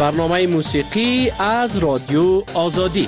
برنامه موسیقی از رادیو آزادی.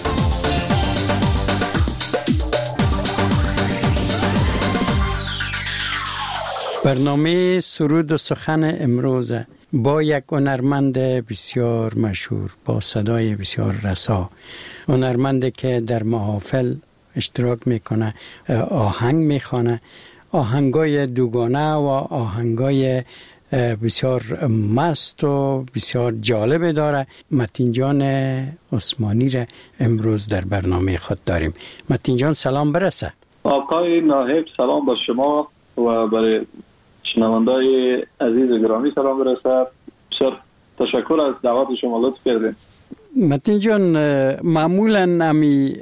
برنامه سرود و سخن امروز با یک هنرمند بسیار مشهور با صدای بسیار رسا، هنرمندی که در محافل اشتراک میکنه، آهنگ میخوانه، آهنگای دوگانه و آهنگای بسیار مست و بسیار جالب داره. متین جان عثمانی را امروز در برنامه خود داریم. متین جان سلام برسه. آقای ناهب سلام با شما و برای شنوندای عزیز و گرامی سلام برسه. بسیار تشکر از دعوت شما، لطف کردین. متین جان معمولا امی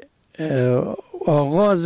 آغاز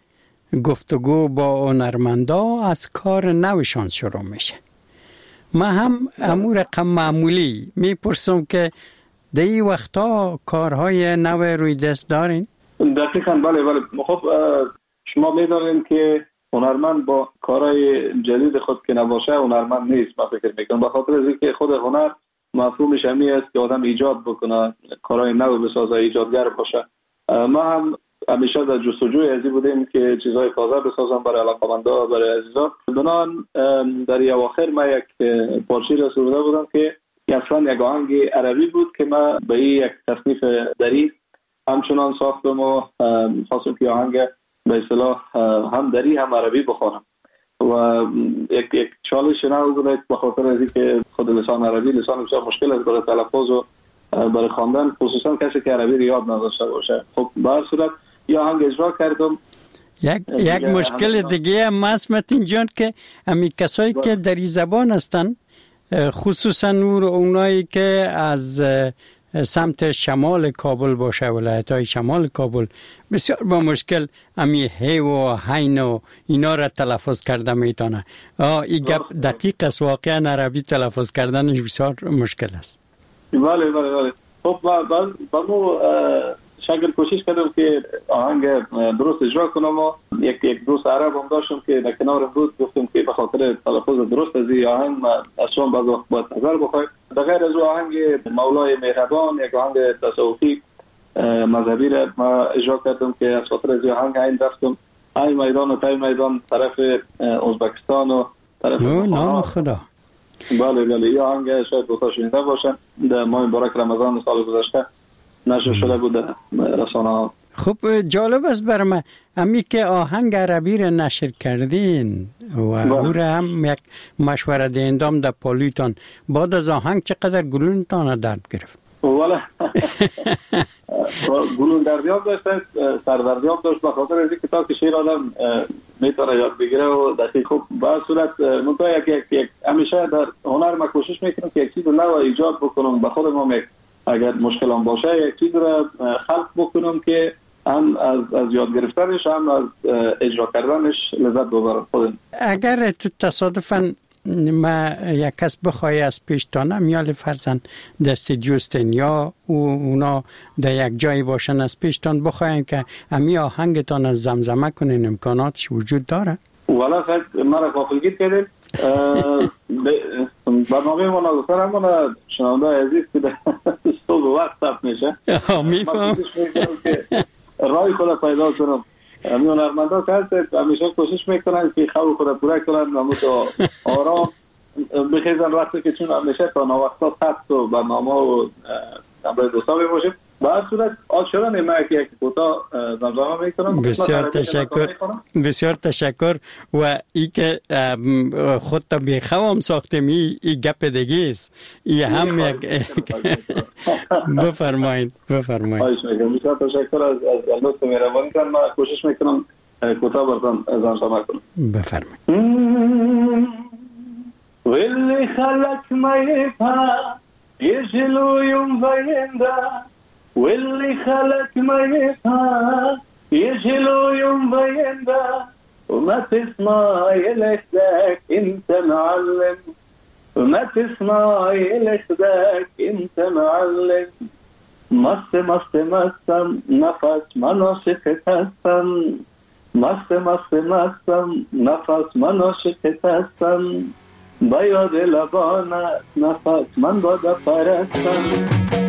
گفتگو با هنرمندا از کار نوشان شروع میشه. ما هم امور رقم معمولی میپرسم که در این وقتا کارهای نو روی دست دارین؟ دقیقاً بله. خب شما میدانید که هنرمند با کارهای جدید خود که نباشه هنرمند نیست. من فکر میکنم به خاطر از اینکه خود هنر مفهومش همین است که آدم ایجاد بکنه، کارهای نو بسازه، ایجادگر باشه. ما هم همیشه در جستجوی ازی بودیم که چیزهای تازه بسازم برای علاقه‌مندا، برای عزیزان. بنابراین در اواخر ما یک پارچه را سروده بودم که اصلا یک آهنگ عربی بود که ما به یک تصنیف دری همچنان ساختم و خواستم که آهنگ به اصطلاح هم دری هم عربی بخوانم و یک چالش نو بود به خاطر از اینکه خود لسان عربی لسان بسیار مشکل است برای تلفظ و برای خواندن، خصوصا کسی که عربی رو یاد نداشته باشه. خب به هر صورت یا آهنگ اجرا کردم. یک مشکل دیگه هم هست متین جان که امی کسایی که در این زبان هستن، خصوصا اونایی که از سمت شمال کابل باشه، ولایت‌های شمال کابل، بسیار با مشکل امی هی و هین و اینا را تلفظ کرده میتونه. این گپ دقیق است، واقعا عربی تلفظ کردنش بسیار مشکل است. بله. خب با شکل کوشش کردم که آهنگ درست اجرا کنم و یک دوست عرب هم داشتم که در کنارم بود. گفتم که به خاطر تلفظ درست از این آهنگ ما اصلا بعض وقت باید نظر بخواهیم. بغیر از آهنگ مولای مهربان، یک آهنگ تصوفی مذهبی را ما اجرا کردم که از خاطر از آهنگ این رفتم ای میدان و تای میدان طرف ازبکستان و طرف نام خدا. بله این آهنگ شاید دوستا شنیده باشن. در ماه مبارک رمضان سال گذشته نشر شده بود رسانه ها. خب جالب است برای من امی که آهنگ عربی را نشر کردین و او را هم یک مشوره دهندام در پالیتان. بعد از آهنگ چقدر گلونتان درد گرفت؟ والا گلون دردیاب داشت، سردردیاب داشت به خاطر از اینکه تا که شعر آدم میتونه یاد بگیره و دقیق. خب به هر صورت منطقه یک همیشه در هنر ما کوشش میکنم که یک چیز نو ایجاد بکنم. به خودم هم اگر مشکل هم باشه یک چیز را خلق بکنم که هم از یاد گرفتنش هم از اجرا کردنش لذت ببرم خودم. اگر تو تصادفاً ما یک کس بخوای از پیشتانم یا فرزن دست جوستن یا اونا در یک جایی باشن از پیشتان بخواین که امی آهنگتان از زمزمه کنین، امکاناتش وجود داره؟ والا خیلی مرا غافلگیر کردیم. برنامه ما نگفتن اما شنونده عزیز که در صبح وقت ثبت میشه میفهم رای خود پیدا کنم. امی هنرمندا که همیشه کوشش میکنن که خواب خود پوره کنن و آرام بخیزن وقتی که چون همیشه تا نوقتا ثبت و برنامه و برای دوستا باشیم. به هر صورت آل شدن ما یک کوتاه زمزمه میکنم. بسیار تشکر و ای که خود تا بیخوام ساختم ای گپ دیگه است. ای هم یک بفرمایید. خواهش میکنم. بسیار تشکر از لطف مهربانیتان. من کوشش میکنم کوتاه براتون زمزمه کنم. بفرمایید. واللي خلق ما يفهم يجلو يوم بينده واللي خلق ما يفهم يجلو يوم بينده وما تسمع يلخدك انت معلم وما تسمع يلخدك انت معلم مست مست مستم نفس مناشقت هستم مست مست مستم نفس مناشقت هستم با یاد لبانت نفس من بادا پرستم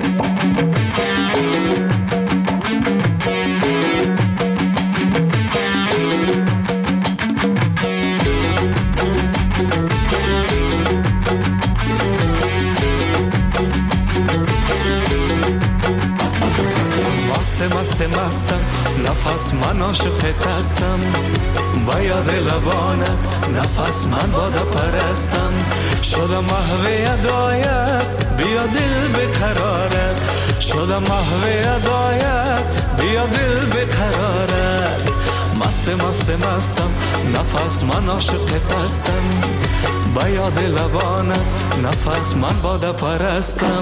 نفس من عاشقت هستم با یاد لبانت نفس من باده پرستم شدم محو ادایت بیا دل بقرارت شدم محو ادایت بیا دل بقرارت مست مست مستم نفس من عاشقت هستم با یاد لبانت نفس من باده پرستم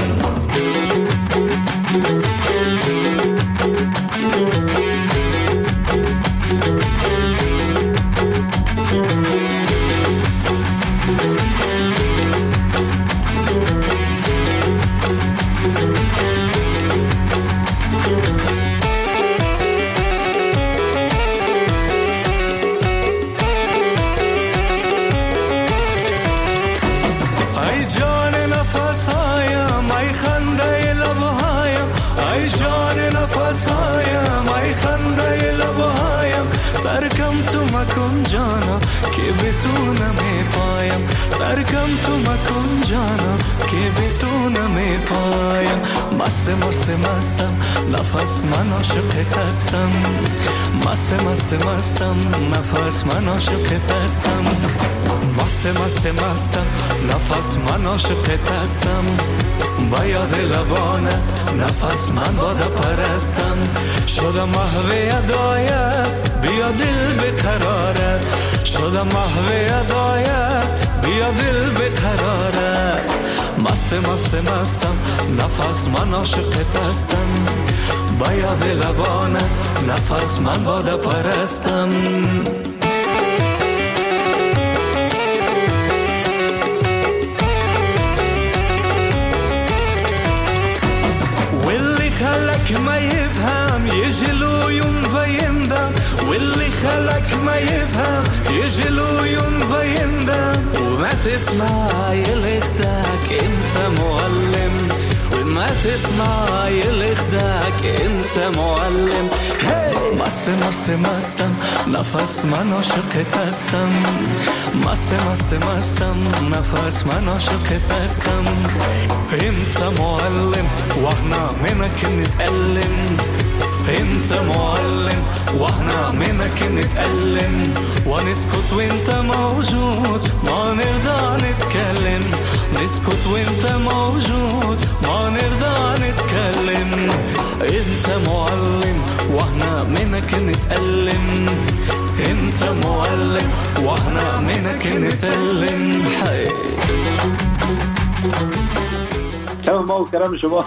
مکن جانا که بتونم پایم ترکم تو مکن جانا که بتونم پایم مست مست مستم نفس من عاشقت هستم مست مست مستم نفس من عاشقت هستم مست مست مستم نفس من عاشقت هستم با یاد لبانت نفس من باده پرستم شدم محو ادایت بیا دل بقرارت شدم محو ادایت بیا دل بقرارت مست مست مستم نفس من عاشقت هستم با یاد لبانت نفس من باده پرستم خلق ما يفهم يجلو يوم فيندم واللي خلق ما يفهم يجلو يوم فيندم وما تسمع يلخدك انت معلم وما تسمع يلخدك انت معلم مست مست مستم نفس من عاشقت هستم مست مست مستم نفس من عاشقت هستم انت معلم واحنا منك نتألم انت معلم واحنا منك نتألم ونسكت وانت موجود ما نرضى نتكلم نسكت وانت موجود ما نرضى نتكلم انت معلم واحنا منك نتألم انت معلم واحنا منك نتألم ما کرم شما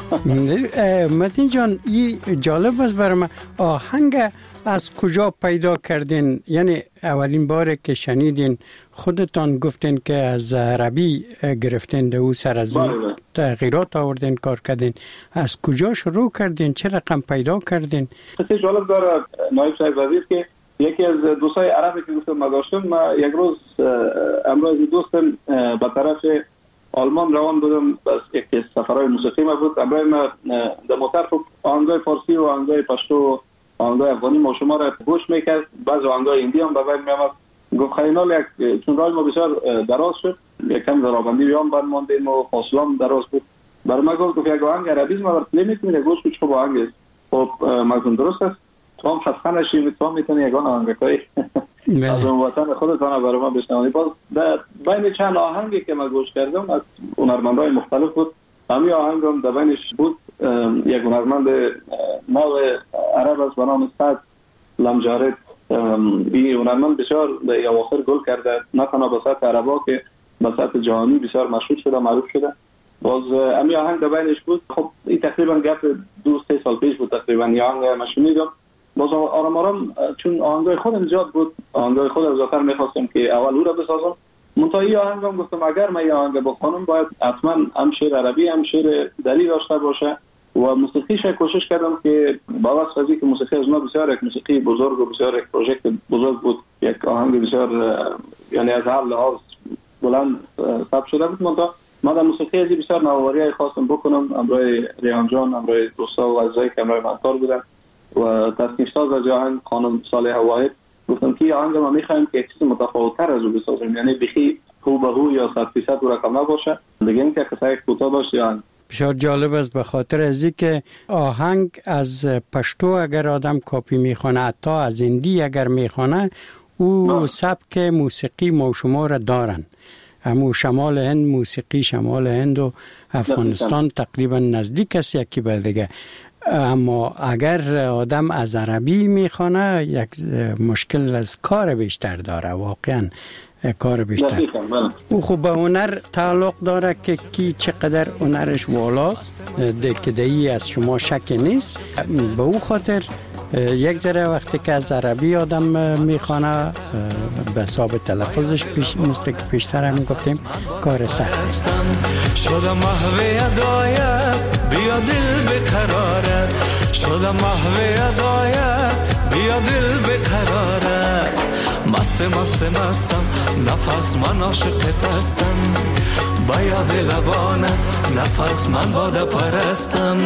متین جان این جالب است برای من آهنگ از کجا پیدا کردین یعنی اولین بار که شنیدین خودتان گفتین که از عربی گرفتین ده او سر از اون تغییرات آوردین کار کردین از کجا شروع کردین چه رقم پیدا کردین خیلی جالب داره نایب صاحب عزیز که یکی از دوستای عربی که گفتم ما داشتم ما یک روز امروز دوستم به طرف آلمان روان بودم بس یک سفرهای موسیقی ما بود امروز ما در موتر آهنگای فارسی و آهنگای پشتو و آهنگای افغانی ما شما را گوش میکرد بعض آهنگای هندی هم به بین میامد گفت خیلی یک چون راه ما بسیار دراز شد یکم درابندی بیام بر ماندیم و فاصله هم دراز بود برای ما گفت یک آهنگ عربی ما را پلی میکنید گوش کچ خوب آهنگ است خب مگم درست است تو هم خسته نشی تو هم میتونی یگان آهنگای از اون وطن خودتان برای ما بشنوید باز در بین چند آهنگی که من گوش کردم از هنرمندای مختلف بود همین آهنگ هم در بینش بود یک هنرمند نو عرب است به نام سعد لمجارد این هنرمند بسیار در اواخر گل کرده نه تنها به سطح عربا که به سطح جهانی بسیار مشهور شده معروف شده باز همین آهنگ در بینش بود خب این تقریبا گپ 2-3 سال پیش بود تقریبا این آهنگ من شنیدم باز آرام آرام چون آهنگای خودم زیاد بود آهنگای خودم زیادتر میخواستم که اول او را بسازم منتهی آهنگم گفتم اگر من یه آهنگ بخونم باید حتما هم شعر عربی هم شعر دلی داشته باشه و موسیقیش کوشش کردم که با واسه از اینکه موسیقی از ما بسیار یک موسیقی بزرگ و بسیار یک پروژکت بزرگ بود یک آهنگ بسیار یعنی از هر لحاظ بلند ثبت شده بود من در موسیقی از بسیار نوآوری خواستم بکنم امروی ریحان جان امروی دوستا و عزیزایی که امروی من کار بودن و تصنیف ساز از آهنگ خانم صالحه واحد گفتم که آهنگ ما می‌خوایم که چیز متفاوت‌تر از او بسازیم یعنی بخی هو به هو یا 100% رقم نباشه دیگه اینکه قصه کوتاه باشه یا بسیار جالب است به خاطر از که آهنگ از پشتو اگر آدم کاپی میخونه، حتی از هندی اگر میخونه، او سبک موسیقی ما و شما را دارن. همو شمال هند، موسیقی شمال هند و افغانستان تقریبا نزدیک است یکی به دیگه. اما اگر آدم از عربی میخونه یک مشکل از کار بیشتر داره، واقعا کار بیشتر. او خب به هنر تعلق داره که کی چقدر هنرش والاست، دکدهی از شما شک نیست. به او خاطر یک ذره وقتی که از عربی آدم میخوانه به حساب تلفظش مثل که پیشتر هم گفتیم کار سخت. شدم محو ادایت بیا دل بقرارت، شدم محو ادایت بیا دل بقرارت. مستم نفس من عاشقت هستم، با یاد لبانت نفس من باده پرستم.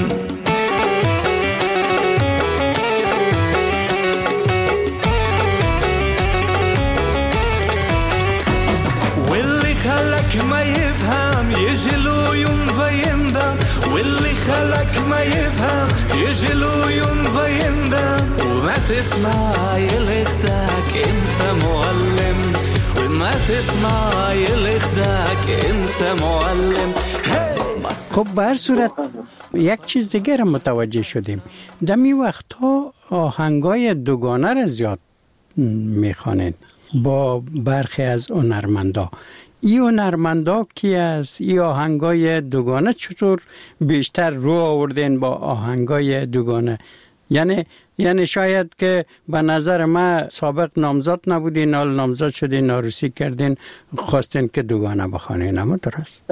واللي خلك ما يفهم يجلو ينفيندم، واللي خلك ما يفهم يجلو ينفيندم. وما تسمع يلخدك انت معلم، وما تسمع يلخدك انت معلم. خب به هر صورت یک چیز دیگر متوجه شدیم، دمی وقتها آهنگای دوگانه را زیاد میخوانید با برخی از هنرمندا. این هنرمندا کی است؟ این آهنگای دوگانه چطور بیشتر رو آوردین با آهنگای دوگانه؟ یعنی شاید که به نظر من سابق نامزد نبودین، حال نامزد شدین، عروسی کردین، خواستین که دوگانه بخوانین، اما درست؟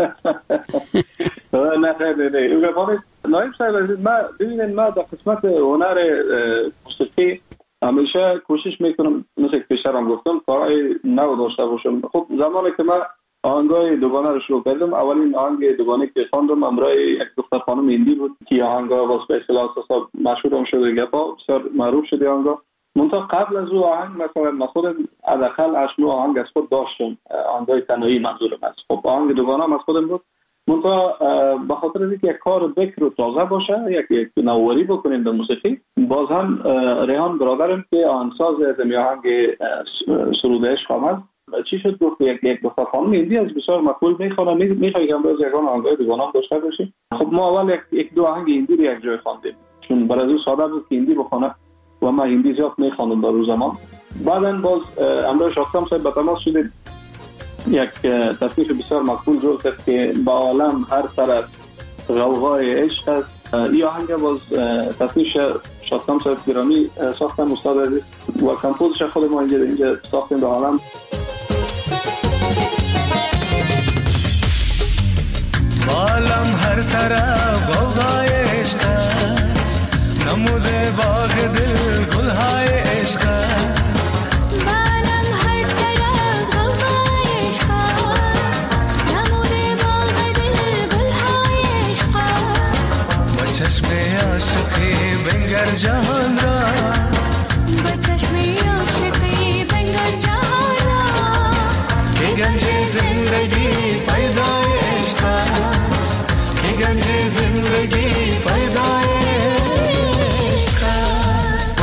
نه نایب صاحب، ما در قسمت هنر موسیقی همیشه کوشش میکنم مثل که پیشتر هم گفتم کارهای نو داشته باشم. خب زمانی که من آهنگای دوگانه رو شروع کردم، اولین آهنگ دوگانه که خواندم همراه یک دختر خانم هندی بود که آهنگا واسه به اصطلاح مشهور هم شده، گپا بسیار معروف شده آهنگا. منتها قبل از او آهنگ مثلا من خودم حداقل 8 آهنگ از خود داشتم، آهنگای تنهایی منظورم است. خب آهنگ دوگانه هم از خودم بود، منتها به خاطر اینکه یک کار بکر و تازه باشه، یک نوآوری بکنیم در موسیقی، باز هم ریحان برادرم که آهنگساز از این آهنگ سرود عشق آمد، چی شد گفت یک دختر خانم هندی از بسیار مقبول میخوانه، میخوای که امروز یک آهنگای دوگانه هم داشته باشیم. خب ما اول یک دو آهنگ هندی رو یک جای خواندیم، چون برای او ساده بود که هندی بخونه و ما هندی زیاد میخوانم در روز زمان. بعداً باز امروز شاکتم صاحب به تماس شدیم، یک تصنیف بسیار مقبول جور کرد که با عالم هر طرف غوغای عشق است. این آهنگ باز تصنیف شاکتم صاحب گرامی ساختم، استاد عزیز، و کمپوزش خود ما اینجا ساختیم با عالم. با عالم هر طرف غوغای عشق است، نموده باغ دل گلهای عشق است. چشم عاشقی بنگر جهان را، با چشم عاشقی بنگر جهان را، که گنج زندگی پیدای عشق است، که گنج زندگی پیدای عشق است.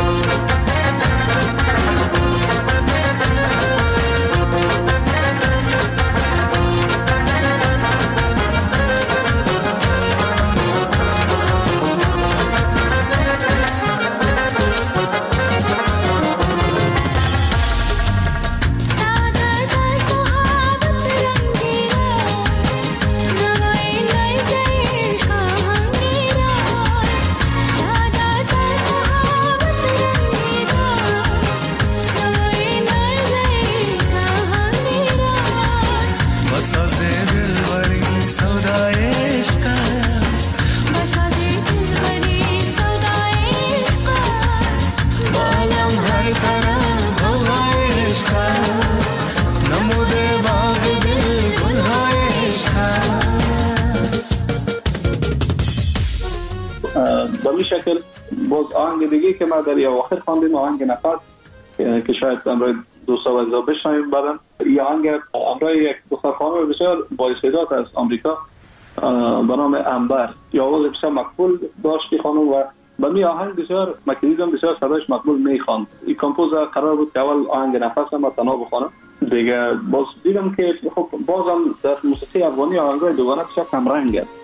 به این شکل باز آهنگ دیگه که ما در اواخر خواندیم، آهنگ نفس که شاید امروز دوستا و بشنویم بعداً. این آهنگ امروز یک دختر خانم بسیار با استعداد از آمریکا به نام انبر. یا آواز بسیار مقبول داشتی خانم و به می آهنگ بسیار مکیدیدم بسیار صدایش مقبول میخواند. این کمپوزر قرار بود که اول آهنگ نفس هم تنها بخوانم، دیگه باز دیدم که خب بازم در موسیقی افغانی آهنگای دوگانه بسیار کم رنگ است.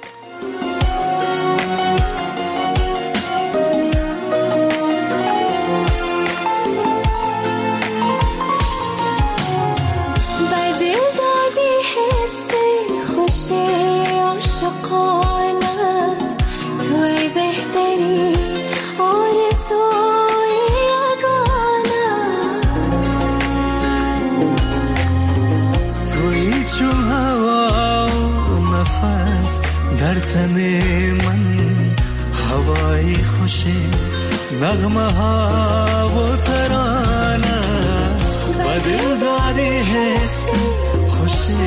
در تن من هوای خوشی نغمه ها و ترانه و دل دادی حس خوشی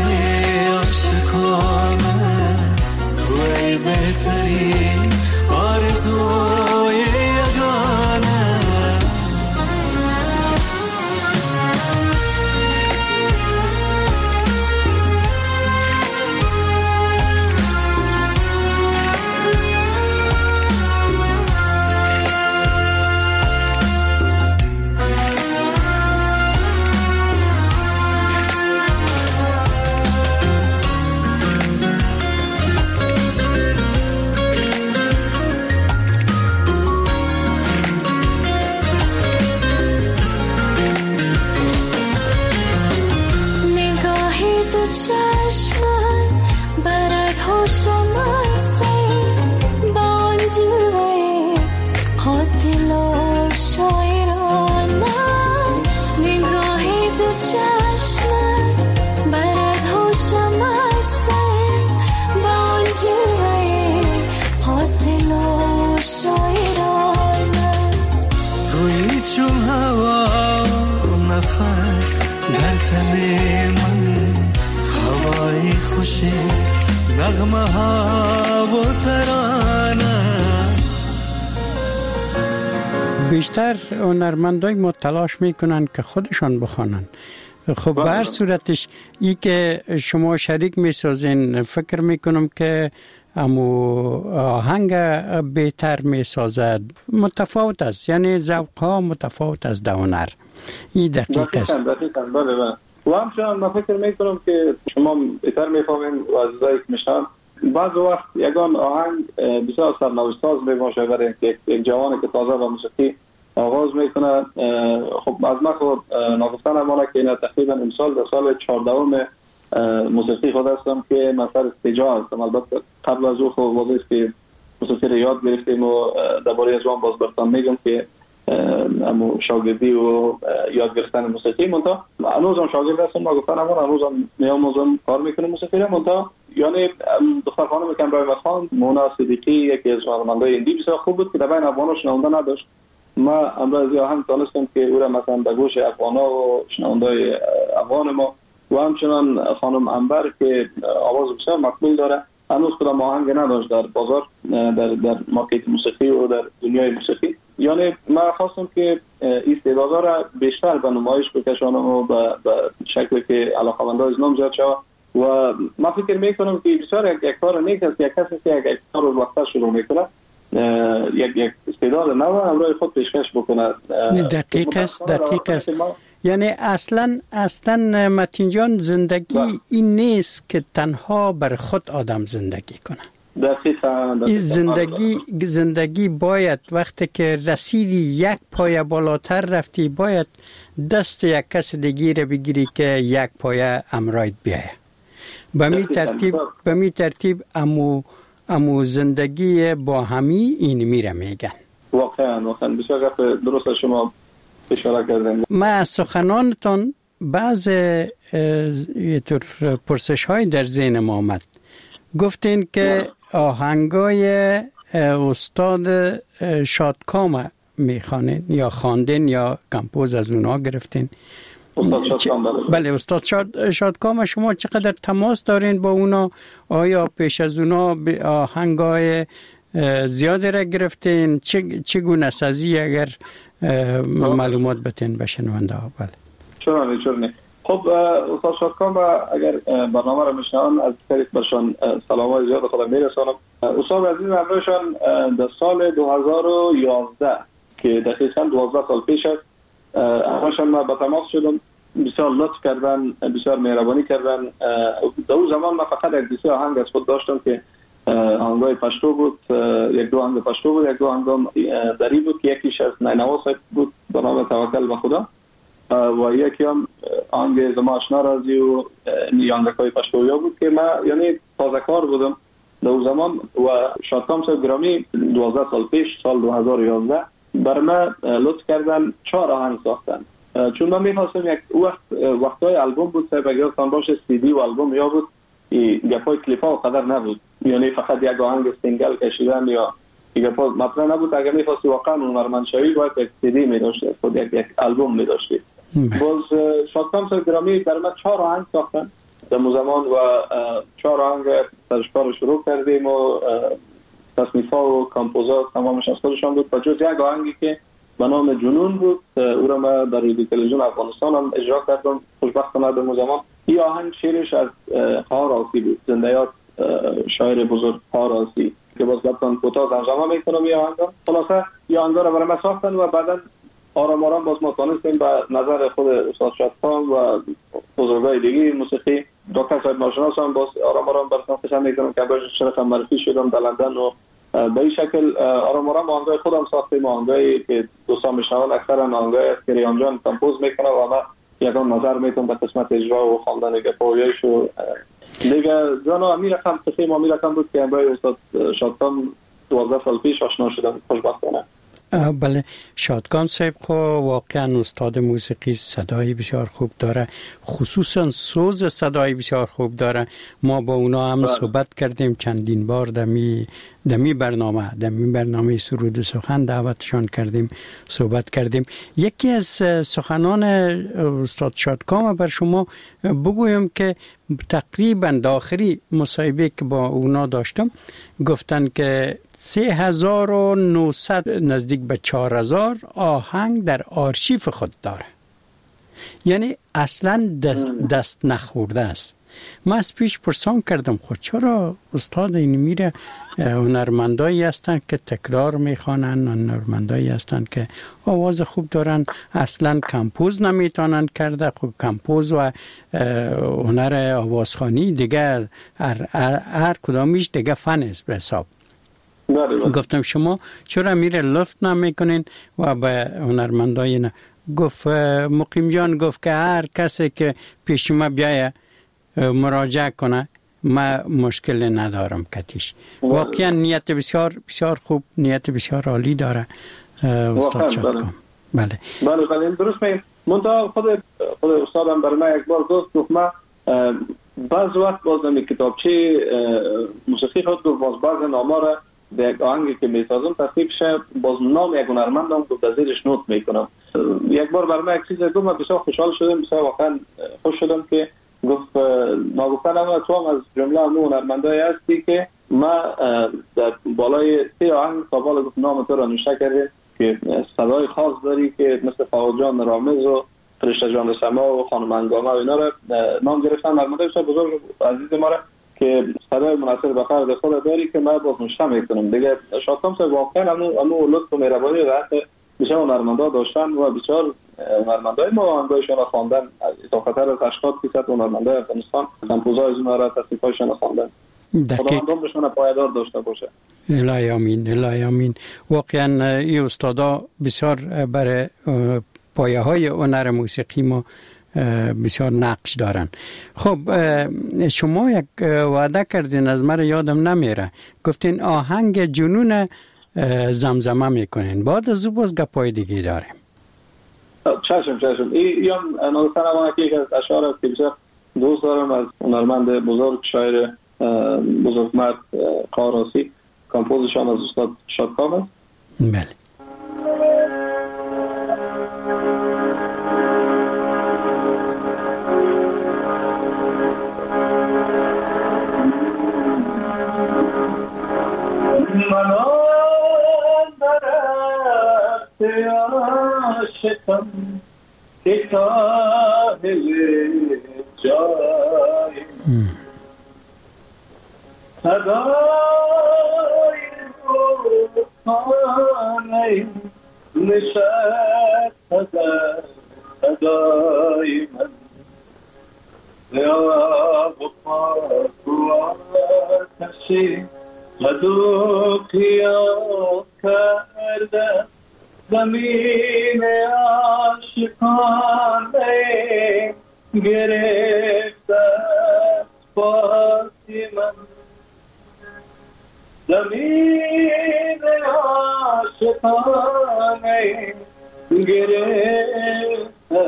عاشقانه توی بهترین آرزوی یگانه. نغمه ها و ترانه. بیشتر هنرمندای ما تلاش میکنن که خودشان بخوانن. خب به هر صورتش ای که شما شریک میسازین فکر میکنم که آهنگ بهتر میسازد. متفاوت است، یعنی ذوق ها متفاوت است در هنر. این دقیق است. بله. و همچنان من فکر میکنم که شما بهتر میفهمین و عزیزایی که میشنن بعض وقت یگان آهنگ بسیار سرنوشت‌ساز میباشه برای یک جوانی که تازه با موسیقی آغاز میکنه. خب از من خود نگفتن امانه که این تقریبا امسال در سال 14 موسیقی خود هستم که من سر استجاع هستم. البته قبل از او خب واضح است که موسیقی رو یاد گرفتیم و درباره از آن باز براتون میگم که امو شاگردی و یاد گرفتن موسیقی منتها هنوزم شاگرد هستم. ما گفتن هنوزم میاموزم کار میکنم موسیقی رو منتها یعنی دختر خانم کمرای مخان مونا صدیقی یکی از هنرمندای هندی بسیار خوب بود که در بین افغانا شنونده نداشت. ما امروز هم دانستم که او را مثلا به گوش افغانا و شنوندای افغان ما و همچنان خانم انبر که آواز بسیار مقبول داره هنوز کدام آهنگ نداشت در بازار در مارکت موسیقی و در دنیای موسیقی. یعنی من خواستم که استعدادها را بیشتر به نمایش بکشانم و به شکلی که علاقه‌مندان از نام زیاد شود و من فکر میکنم که بسیار یک کار نیک است یک کسی که یک کار رو وقتا شروع میکنه یک استعداد نو همراه خود پیشکش بکنه. دقیق است. یعنی اصلا متین جان زندگی این نیست که تنها بر خود آدم زندگی کنه. دقیقاً. زندگی باید وقتی که رسیدی یک پایه بالاتر رفتی باید دست یک کس دیگه رو بگیری که یک پایه امرایت بیایه. به می ترتیب امو زندگی با همی این میره میگن. واقعا بسیار گفت درست شما اشاره کردن. ما از سخنانتان بعض پرسش های در ذهن ما آمد. گفتین که آهنگای استاد شادکام میخوانین یا خواندین یا کمپوز از اونا گرفتین؟ بله استاد شادکام شما چقدر تماس دارین با اونا؟ آیا پیش از اونا آهنگای زیاده را گرفتین؟ چگونه سازی اگر معلومات بتین به شنونده ها؟ بله چرا نه خب استاد شادکام اگر برنامه را میشنون از طریق برشان سلامای زیاد خودم میرسانم. استاد عزیز همراهشان در سال 2011 که دقیقاً 12 سال پیش است همراهشان ما به تماس شدم، بسیار لطف کردن، بسیار مهربانی کردن. در اون زمان من فقط یک دیسه آهنگ از خود داشتم که آهنگای پشتو بود، یک دو آهنگ پشتو بود، یک دو آهنگ دری بود که یکیش از نینوا بود به نام توکل به خدا و یکی هم آهنگ زما آشنا رازی و آهنگای پشتویا بود که من یعنی تازه کار بودم در اون زمان. و شادکام صاحب گرامی 12 سال پیش سال 2011 بر من لطف کردن 4 آهنگ ساختن، چون من می‌خواستم یک وقتای آلبوم بود صاحب اگر تان باشه سی دی و آلبوم یا بود گپای کلیپ‌ها قدر نبود، یعنی فقط یک آهنگ سینگل کشیدن یا گپا مطرح نبود. اگر می‌خواستی واقعا هنرمند شوی باید یک سی دی می‌داشتی، خود یک آلبوم می‌داشتی. باز شادکام صاحب گرامی در من 4 آهنگ ساختن در زمان و 4 آهنگ ترشکار شروع کردیم و تصنیف‌ها و کامپوزات تمامش از خودشان بود، بجز یک آهنگی که به نام جنون بود او را من در رادیو تلویزیون افغانستان هم اجرا کردم. خوشبختانه در زمان این آهنگ شعرش از خواهر آسی بود، زنده‌یاد شاعر بزرگ خواهر آسی که باز گفتن کوتاه ترجمه میکنم این آهنگ. خلاصه این آهنگ را برای من ساختن و بعدا آرام آرام باز ما تونستیم به نظر خود استاد شادکام و بزرگای دیگه موسیقی دکتر صاحب ناشناس هم باز آرام آرام برشناسشان میکنم که باش شرف معرفی شدم در لندن و به این شکل آرام آرام آهنگای خودم ساختیم. آهنگایی که دوستان میشنون اکثرا آهنگای است که ریان جان کمپوز میکنه و من یکان نظر میتونم به قسمت اجرا و خواندن گپایش و دیگه جانا امیر رقم تخیم امیر رقم بود که با استاد شادکام 12 سال پیش آشنا شدم خوشبختانه. بله شادکام صاحب خو واقعا استاد موسیقی صدای بسیار خوب داره، خصوصا سوز صدای بسیار خوب داره. ما با اونا هم صحبت کردیم چندین بار دمی برنامه سرود و سخن دعوتشان کردیم، صحبت کردیم. یکی از سخنان استاد شادکام بر شما بگویم که تقریبا داخلی مصاحبه که با اونا داشتم گفتن که 3900 نزدیک به 4000 آهنگ در آرشیف خود داره، یعنی اصلا دست نخورده است. من از پیش پرسان کردم خود چرا استاد این میره هنرمندایی هستن که تکرار میخوانن، هنرمندایی هستن که آواز خوب دارن، اصلا کمپوز نمیتونن کرده. خب کمپوز و هنر آوازخوانی دیگه هر کدامیش دیگه فن است به حساب. گفتم شما چرا میره لفت نمیکنین و به هنرمندای نه؟ گفت مقیم جان گفت که هر کسی که پیش ما بیایه مراجعه کنه ما مشکل ندارم کتیش. واقعا نیت بسیار بسیار خوب، نیت بسیار عالی داره استاد شادکام. بله درست میگم. منتها خود استادم برای من یک بار گفت من بعض وقت باز نمی کتابچه موسیقی خود گفت بعض نامه را به یک آهنگی که میسازم تصدیق شه باز نام یک هنرمندم گفت از زیرش نوت میکنم. یک بار برای من یک چیز گفت من بسیار خوشحال شدم، بسیار واقعا خوش شدم که گفت ما گفتن اما تو هم از جمله همون هنرمندایی هستی که ما در بالای 3 آهنگ قابل گفت نام تو را نوشته کرده که صدای خاص داری که مثل فاضل جان رامز و فرشته جان سما و خانم انگامه و اینا را نام گرفتن. هنرمندای بسیار بزرگ عزیز ما را که صدای مناسب به فرد خود داری که من باز نوشته میکنم دیگه. شادکام صاحب واقعا همون لطف و مهربانی و بسیار هنرمندا داشتن و بسیار هنرمندای ما آهنگایشان را خواندن. اضافتر از 80% هنرمندای افغانستان کمپوزای از اونها را تصنیفایشان را خواندن. خدا عمرشان پایدار داشته باشه. الهی آمین، الهی آمین. واقعا این استادا بسیار برای پایه های هنر موسیقی ما بسیار نقش دارن. خب شما یک وعده کردین از من یادم نمیره، گفتین آهنگ جنون زمزمه میکنین، بعد از او باز گپای دیگه داریم. چشم این نوستن اما یکی از اشعار است که بسیار دوست دارم از هنرمند بزرگ شاعر بزرگمرد قاراسی، کمپوزشان از استاد شادکام است. بله. که ساحل جای صدای روحانه نشست صدای من یا بخار و آتشی مدو قیام کرده زمین عاشقانه گرفته پاسی من زمین عاشقانه گرفته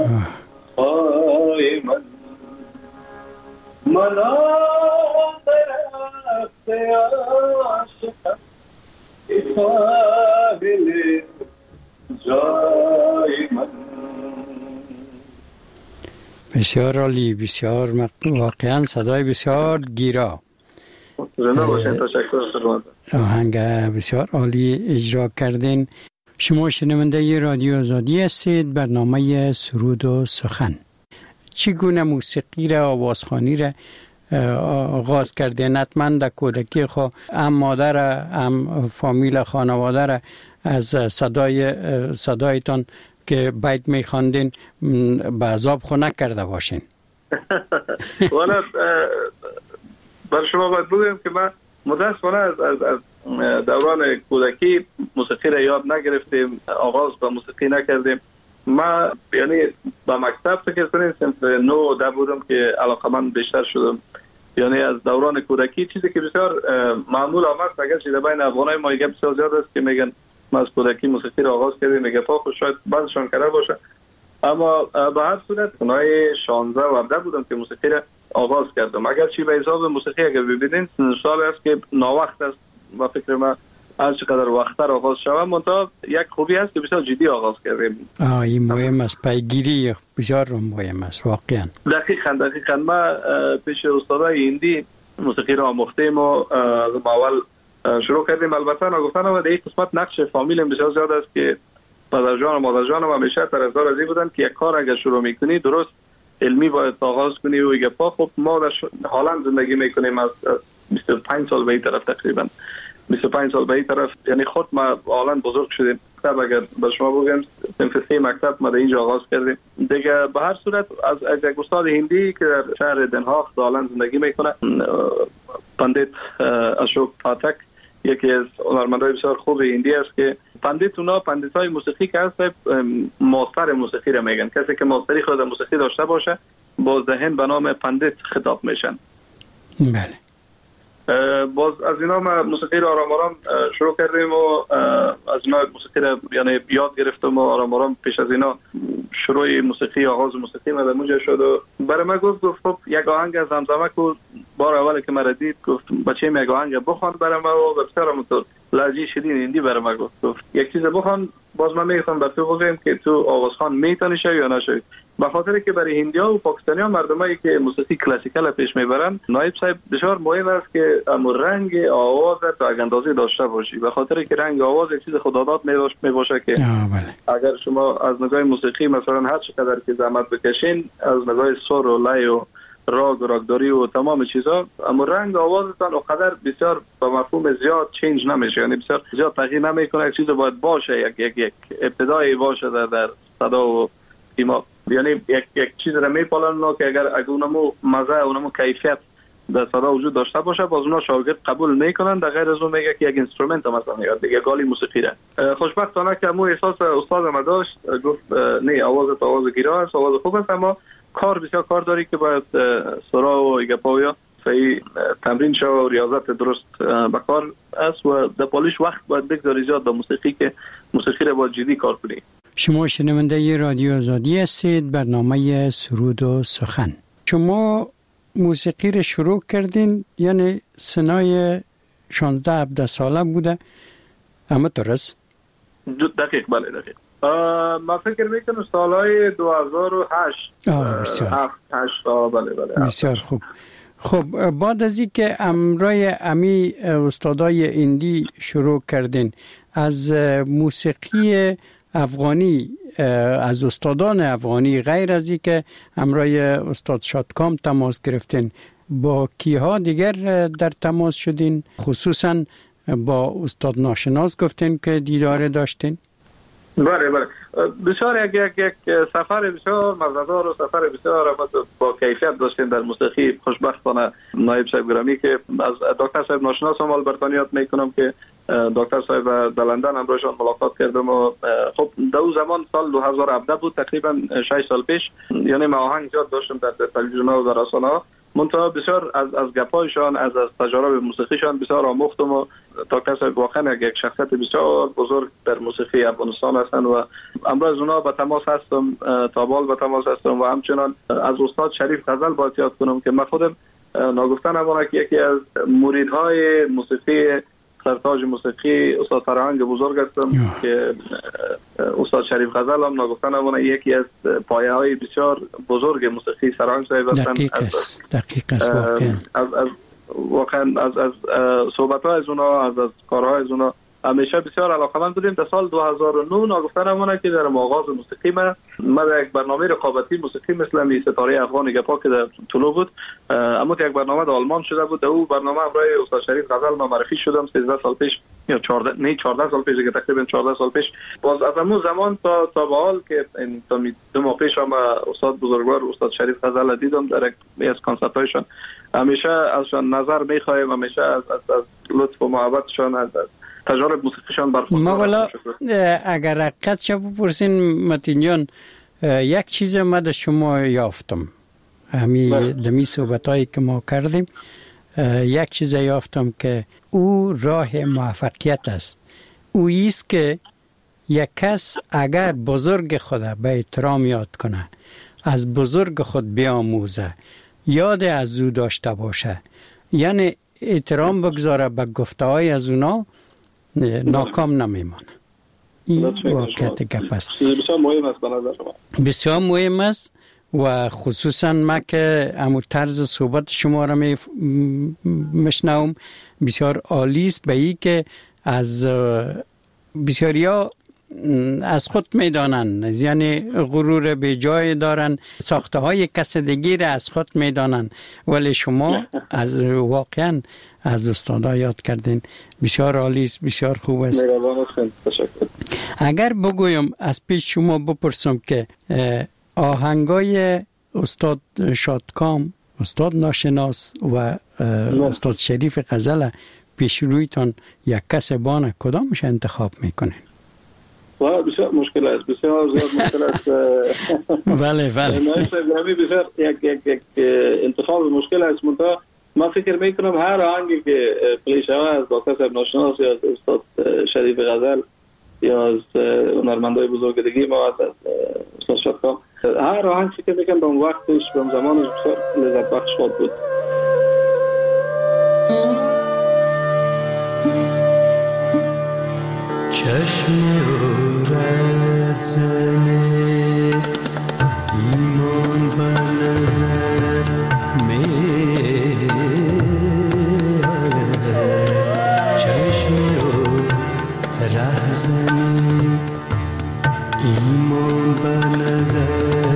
پای من منا درخت عاشقم ساحل جای من. بسیار عالی، بسیار واقعا صدای بسیار گیرا. آهنگ بسیار عالی اجرا کردین. شما شنونده رادیو آزادی هستید، برنامه سرود و سخن. چگونه موسیقی را، آوازخوانی را آغاز کردین؟ حتما در کودکی خود هم مادر هم فامیل خانواده را از صدایتان که بیت میخواندین به عذاب خو نکرده باشین. والا بر شما باید بگویم که من متاسفانه از دوران کودکی موسیقی را یاد نگرفتیم، آغاز به موسیقی نکردیم. من یعنی با مکتب فکر کنیم صنف 9 و 10 بودم که علاقمند بیشتر شدم. یعنی از دوران کودکی چیزی که بسیار معمول آمد، اگر چیز بین افغانای ما یک بسیار زیاد است که میگن ما از کودکی موسیقی را آغاز کردیم، میگه خود شاید بعضشان کرده باشه، اما به هر صورت اونای 16 و 17 بودم که موسیقی را آغاز کردم. اگر چی به حساب موسیقی اگر ببینید سال است که ناوقت است و فکر من هر چقدر وقتر آغاز شوم، منتها یک خوبی هست که بسیار جدی آغاز کردیم. این مهم است، پیگیری بسیار مهم است واقعا. دقیقاً ما پیش استادای هندی موسیقی را آموختیم و اول شروع کردیم. البته نگفتن در این قسمت نقش فامیل بسیار زیاد است که پدر جان و مادر جان هم همیشه طرفدار از این بودن که یک کار اگر شروع میکنی درست علمی باید آغاز کنی و یک پا. خب ما در هلند زندگی میکنیم از 25 سال به این طرف، تقریبا 25 سال به این طرف، یعنی خود ما هلند بزرگ شدیم. مکتب اگر به شما بگم صنف 3 مکتب ما در اینجا آغاز کردیم دیگه. به هر صورت از یک استاد هندی که در شهر دنهاغ هلند زندگی میکنه، پندیت اشوک پاتک، یکی از هنرمندان بسیار خوب هندی است که پندیت اونا پندیتای موسیقی که هست ماستر موسیقی را میگن. کسی که ماستری خود موسیقی داشته باشه باز ذهن به نام پندیت خطاب میشن. بله. باز از اینا ما موسیقی را آرام آرام شروع کردیم و از اینا موسیقی را یعنی یاد گرفتم و آرام آرام پیش از اینا شروع موسیقی، آغاز موسیقی ما در اونجا شد و برای من گفت خب یک آهنگ از زمزمه کو. بار اول که مرا دید گفت بچه یک آهنگ بخوان برای ما و بسیار همونطور لهجه شیرین هندی برای ما گفت یک چیز بخوان. باز من میگم بر تو بگم که تو آوازخوان میتونی شوی یا نشوی، به خاطر که برای هندی‌ها و پاکستانی‌ها مردمایی که موسیقی کلاسیکال پیش میبرن نایب صاحب بسیار مهم است که رنگ آواز تا اندازه داشته باشی، به خاطر که رنگ آواز یک چیز خداداد میباشه که اگر شما از نگاه موسیقی مثلا هر چقدر که زحمت بکشین از نگاه سر و لای و راگ و راگداری و تمام چیزا، اما رنگ آوازتان اونقدر بسیار به مفهوم زیاد چینج نمیشه، یعنی بسیار زیاد تغییر نمیکنه. یک چیز باید باشه، یک ابتدایی باشه در صدا و سیما، یعنی یک چیز را میپالن که اگر اونمو مزه اونمو کیفیت در صدا وجود داشته باشه باز اونا شاگرد قبول میکنن. در غیر از اون میگه که یک اینسترومنت مثلا یا دیگه گالی موسیقی را. خوشبختانه که مو احساس استاد ما داشت، گفت نه آواز گیرا است، آواز خوب است، اما کار بسیار کار داری که باید سرا و گپاویا صحیح تمرین شو و ریاضت درست بکار است و در پالیش وقت باید بگذاری زیاد به موسیقی که موسیقی را باید جدی کار کنی. شما شنونده رادیو آزادی هستید، برنامه سرود و سخن. شما موسیقی را شروع کردین یعنی سنای 16-17 ساله بوده، اما درست؟ دقیق، بله دقیق. ما فکر میکنم سالهای 2008 بله. بسیار خوب. خب بعد از این که امرای امی استادای هندی شروع کردین، از موسیقی افغانی از استادان افغانی غیر از این که همراه استاد شادکام تماس گرفتین، با کیها دیگر در تماس شدین؟ خصوصا با استاد ناشناس گفتین که دیدار داشتین. بله بسیار یک سفر بسیار مزه‌دار و سفر بسیار با کیفیت داشتیم در موسیقی. خوشبختانه نایب صاحب گرامی که از دکتر صاحب ناشناس هم البرتانیات میکنم که دکتر صاحب در لندن همراهشان ملاقات کردم و خب دو زمان سال 2017 بود، تقریبا 6 سال پیش، یعنی ما آهنگ زیاد داشتم در تلویزیون ها و در رسانه ها. منتها بسیار از گپایشان از تجارب موسیقیشان بسیار آموختم و دکتر صاحب واقعا یک شخصیت بسیار بزرگ در موسیقی افغانستان هستند و امروز اونا به تماس هستم، تابال به تماس هستم و همچنان از استاد شریف غزل باید یاد کنم که من خودم ناگفتن امانه که یکی از مریدهای موسیقی سرتاج موسیقی استاد فرهنگ بزرگ هستم که استاد شریف غزل هم ناگفتن امانه یکی از پایه های بسیار بزرگ موسیقی سرهنگ صاحب هستند. دقیق است واقعا از صحبت ها از اونا، از کارها از اونا همیشه بسیار علاقه‌مند بودیم. در سال 2009 ناگفتن امانه که در آغاز موسیقی من در یک برنامه رقابتی موسیقی مثل ستاره افغان گپا که در طلوع بود، اما یک برنامه در آلمان شده بود. در اون برنامه برای استاد شریف غزل ما معرفی شدم 13 سال پیش یا 14 سال پیش که تقریبا 14 سال پیش. باز از اون زمان تا به حال که تا 2 ماه پیش هم استاد بزرگوار استاد شریف غزل دیدم در یک از کنسرت‌هایشان. همیشه ازشان نظر می‌خوایم، همیشه از لطف و محبتشان، از تجارب موسیقیشان برخوردار. ما والا اگر حقیقت شو بپرسین متین جان، یک چیز ما در شما یافتم همین دمی صحبتایی که ما کردیم، یک چیز یافتم که او راه موفقیت است. او ایست که یک کس اگر بزرگ خود به احترام یاد کنه، از بزرگ خود بیاموزه، یاد از او داشته باشه، یعنی احترام بگذاره به گفته های از اونا، ناکام نمیمانه. این واقعیت گپ است. بسیار مهم است به نظر شما. بسیار مهم است و خصوصا ما که همون طرز صحبت شما را میشنوم بسیار عالی است، به این که از بسیاریا از خود میدانن، یعنی غرور به جای دارن، ساخته های کس دیگر از خود میدانن، ولی شما از واقعا از استادا یاد کردین. بسیار عالی است، بسیار خوب است. اگر بگویم از پیش شما بپرسم که آهنگای استاد شادکام، استاد ناشناس و استاد شریف غزل پیش رویتان یک کس بانه کدامش انتخاب میکنین؟ بسیار مشکل است، بسیار زیاد مشکل است. بله بسیار یک انتخاب مشکل است. منتها من فکر میکنم هر آهنگی که پلی شود از دکتر صاحب ناشناس یا از استاد شریف غزل یا از هنرمندای بزرگ دیگه ما از استاد شادکام، هر آهنگ فکر میکنم به اون وقتش به اون زمانش بسیار لذت بخش خود بود. چشم رهزنه ایمان به نظر چشم رهزنه ایمان به نظر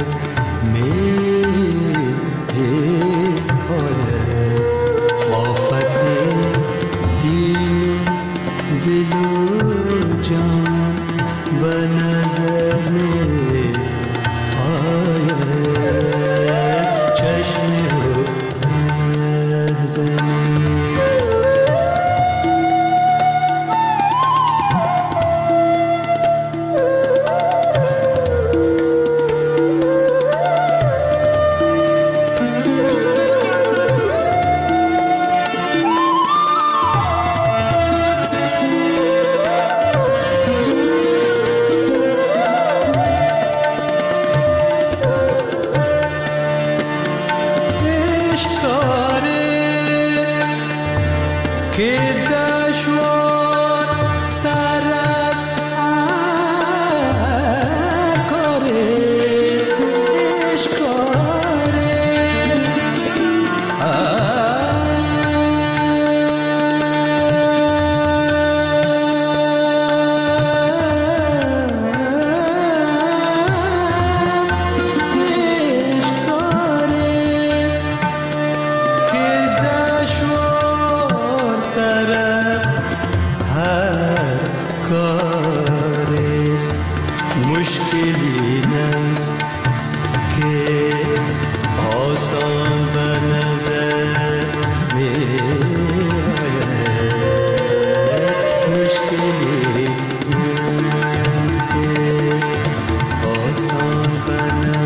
آفت دل و جان به نظر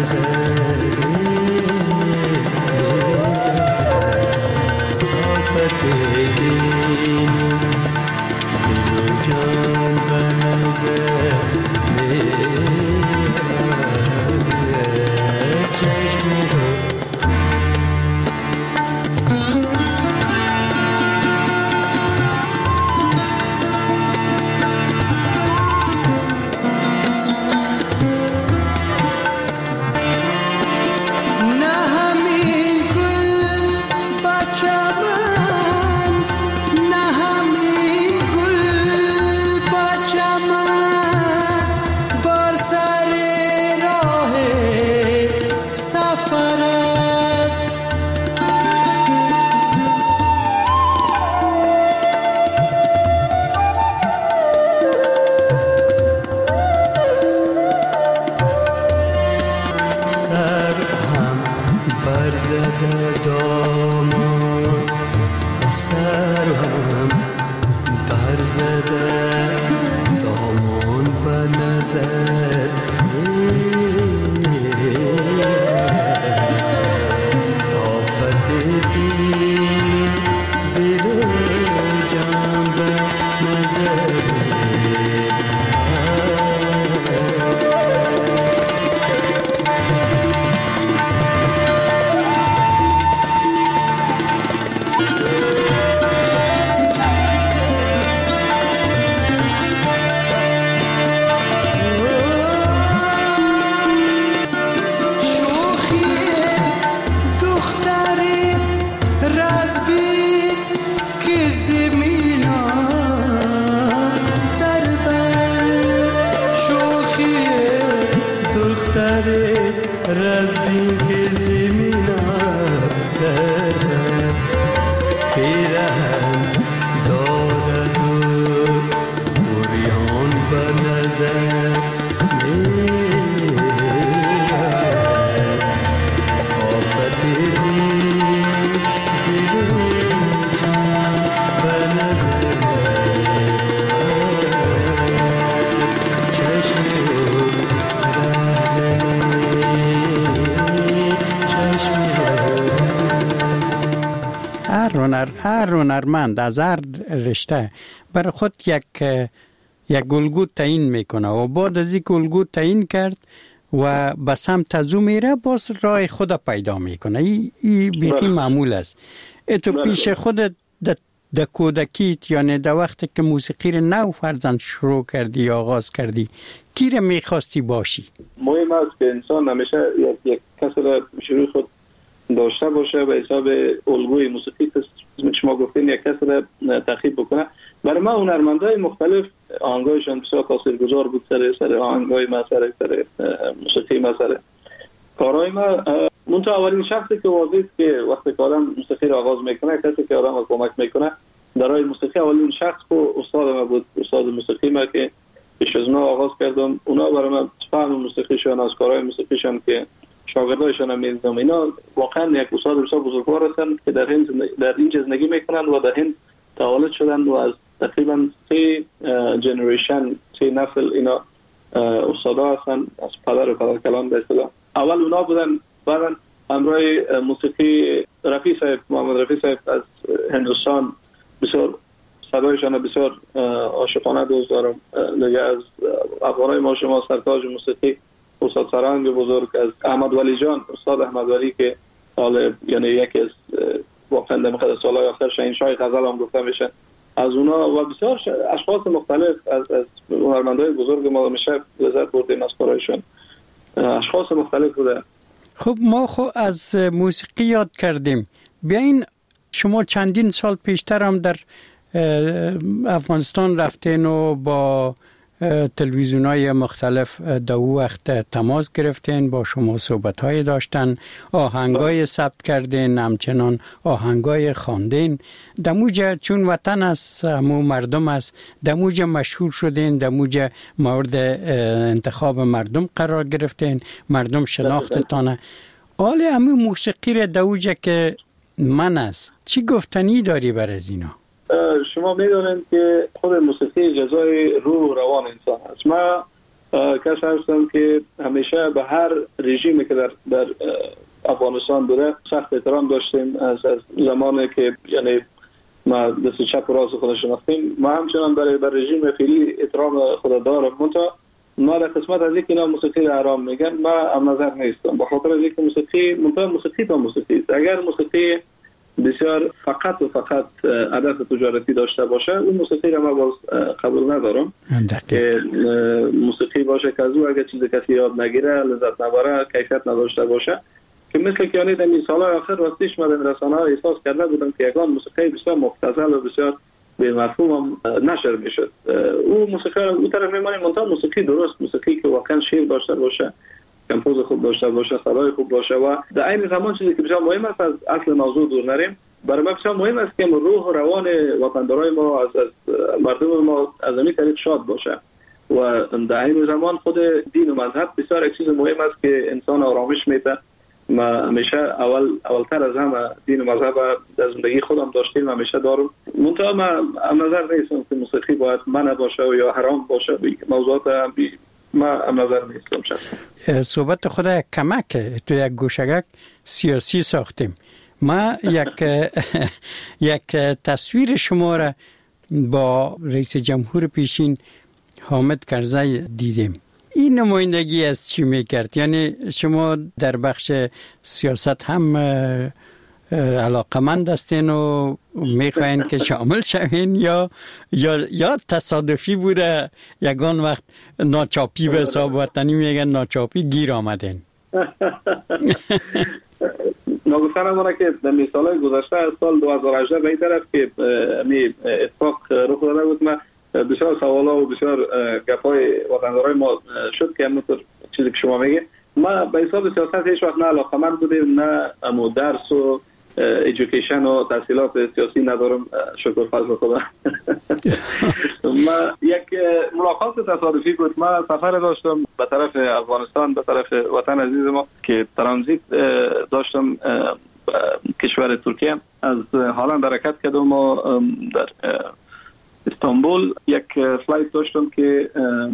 هر هنرمند از هر رشته برای خود یک الگو تعیین میکنه و بعد از این الگو تعیین کرد و به سمت از او میره، باز راه خود پیدا میکنه. این بیخی معمول است. تو پیش خودت در کودکیت، یعنی در وقتی که موسیقی رو نو فرزند شروع کردی یا آغاز کردی، کی رو میخواستی باشی؟ مهم است که انسان همیشه یک کسی را شروع خود داشته باشه به حساب الگوی موسیقی که شما گفتین یک کسی را تخیب بکنه. برای ما هنرمندای مختلف آهنگایشان بسیار تاثیرگذار بود سر آهنگای ما، سر موسیقی ما، سر کارهای ما. منتها اولین شخصی که واضح که وقتی که آدم موسیقی را آغاز میکنه، کسی که آدم را کمک میکنه در راه موسیقی، اولین شخص که استاد ما بود، استاد موسیقی ما که پیش از اونا آغاز کردم. اونا برای من فهم موسیقیشان، از کارهای موسیقیشان که شاگردایشان هم می‌دیدم، اینا واقعا یک استاد بسیار بزرگوار هستند که در این زندگی میکنند و در این تولد شدند و از تقریبا 3 جنریشن، 3 نسل اینا استادا هستند، از پدر و پدرکلان به اصطلاح. اول اونا بودن، بعد همراه موسیقی رفیع صاحب، محمد رفیع صاحب از هندوستان، بسیار صدایشان بسیار عاشقانه دوست دارم. دیگه از افغانای ما شما سرتاج موسیقی استاد سرنگ بزرگ، از احمد ولی جان، استاد احمد ولی که حالا یعنی یکی از واقعا در مقدار سالهای آخر شاهنشاه غزل هم گفته میشه، از اونا و بسیار اشخاص مختلف از هنرمندای بزرگ ما میشه لذت بردیم از کارایشون. اشخاص مختلف بوده. خب ما از موسیقی یاد کردیم. بیاین شما چندین سال پیشتر هم در افغانستان رفتین و با تلویزیون‌های مختلف در وقت تماس گرفتین، با شما صحبت‌های داشتن، آهنگای ثبت کردین، همچنان آهنگای خواندین. دموجه چون وطن است، همو مردم است، دموجه مشهور شدین، دموجه مورد انتخاب مردم قرار گرفتین، مردم شناختتانه. حال همو موسیقی را دموجه که من است، چی گفتنی داری بر از اینا؟ شما میدونید که خود موسیقی جزای روح و روان انسان است. ما کسی هستم که همیشه به هر رژیمی که در افغانستان بوده سخت احترام داشتیم. از زمانی که یعنی ما دست چپ و راست خود شناختیم، ما همچنان برای رژیم فعلی احترام خود دارم. ما در قسمت از اینکه اینا موسیقی را حرام میگن، ما هم نظر نیستم، به خاطر از اینکه موسیقی تا موسیقی است. اگر موسیقی بسیار فقط و فقط هدف تجارتی داشته باشه، اون موسیقی را ما باز قبول ندارم. که موسیقی باشه که از او اگر چیز کسی یاد نگیره، لذت نبره، کیفیت نداشته باشه، که مثل که یعنی در این سالهای آخر راستیش من در رسانه ها احساس کرده بودم که یکان موسیقی بسیار مبتذل و بسیار به مفهوم نشر میشد. او موسیقی را اون طرف میمانیم، منتها موسیقی درست، موسیقی که واقعا شعر داشته باشه، کمپوز خوب داشته باشه، صدای خوب باشه و در این زمان چیزی که بسیار مهم است، از اصل موضوع دور نریم، برای ما بسیار مهم است که روح و روان وطندارای ما از مردم ما از همین طریق شاد باشه و در این زمان خود دین و مذهب بسیار یک چیز مهم است که انسان آرامش میده. ما همیشه اولتر از همه دین و مذهب در زندگی خودم داشتیم، همیشه دارم. منتها ما هم نظر نیستم که موسیقی باید منع باشه و یا حرام باشه. موضوعات ما هم نظر نیستم. صحبت خود کمک تو یک گوشگک سیاسی ساختیم. ما یک تصویر شما را با رئیس جمهور پیشین حامد کرزی دیدیم. این نمایندگی از چی میکرد؟ یعنی شما در بخش سیاست هم علاقمند هستین و میخواین که شامل شوین یا تصادفی بوده یگان وقت ناچاپی به حساب وطنی میگن ناچاپی گیر آمدین؟ ناگفتن همونه که در سالهای گذشته از سال 2018 به این طرف که اتفاق رخ داده بود، ما بسیار سوالا و بسیار گپای وطندارای ما شد که همونطور چیزی که شما میگه، ما به حساب سیاست هیچ وقت نه علاقمند بودیم، نه امو درس و ایژوکیشن و تحصیلات سیاسی ندارم، شکر فضل خدا. ما یک ملاقات تصادفی بود. ما سفر داشتم به طرف افغانستان، به طرف وطن عزیز ما که ترانزیت داشتم کشور ترکیه. از هالند حرکت کردم و در استانبول یک فلایت داشتم که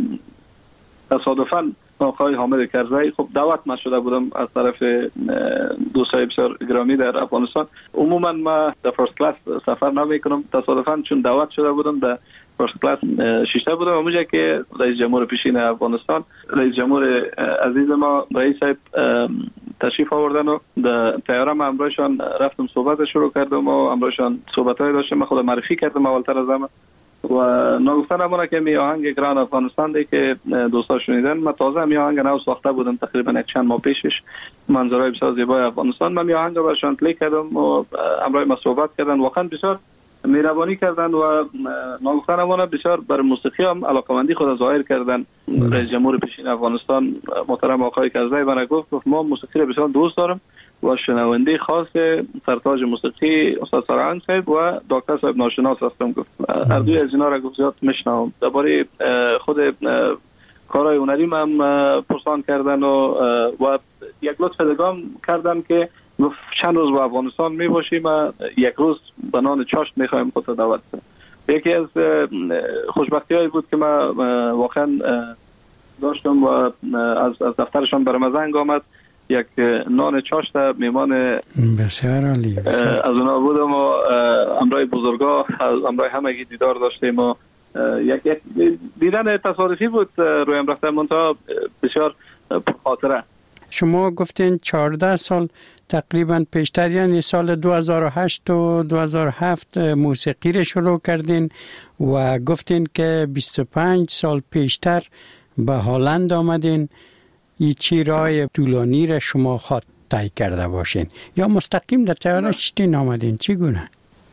تصادفاً آقای حامد کرزی، خب دعوت من شده بودم از طرف دوستای بسیار گرامی در افغانستان. عموما ما در فرست کلاس سفر نمیکنم، تصادفاً چون دعوت شده بودم در فرست کلاس شیشته بودم. اونجا که رئیس جمهور پیشین افغانستان، رئیس جمهور عزیز ما رئیس صاحب تشریف آوردن و در طیاره ما امروزشان رفتم صحبت شروع کردم و امروزشان صحبتای داشتم. من خود معرفی کردم اولتر از همه و ناگفتن همونه که می آهنگ گران افغانستان دی که دوستا شنیدن، من تازه می آهنگ نو ساخته بودم تقریبا یک چند ماه پیشش، منظرهای بسیار زیبای افغانستان. من می آهنگ رو برشان پلی کردم و امروز ما صحبت کردن، واقعا بسیار مهربانی کردن و ناگفتن همونه بسیار بر موسیقی هم علاقمندی خود ظاهر کردن. رئیس جمهور پیشین افغانستان محترم آقای کرزی من گفت ما موسیقی رو بسیار دوست دارم و شنونده خاص سرتاج موسیقی استاد سرهنگ صاحب و دکتر صاحب ناشناس هستم. گفت هر دوی از اینا را گفت زیاد میشنوم. درباره خود کارهای هنری من پرسان کردن و یک لطف دگام کردم که گفت چند روز با افغانستان می باشیم، یک روز به نان چاشت میخوایم خود دعوت کنیم. یکی از خوشبختی‌هایی بود که ما واقعا داشتم و از دفترشان برام زنگ آمد، یک نان چاشت میمان بسیار عالی از اونا بودم و امرای بزرگا امرای همگی دیدار داشتیم و یک دیدن تصادفی بود رویم رفتن، منتها بسیار پرخاطره. شما گفتین 14 سال تقریبا پیشتر، یعنی سال 2008 و 2007 موسیقی رو شروع کردین و گفتین که 25 سال پیشتر به هالند آمدین. این چی راه طولانی را شما خود طی کرده باشین یا مستقیم در طیاره شتین آمدین؟ چی گونه؟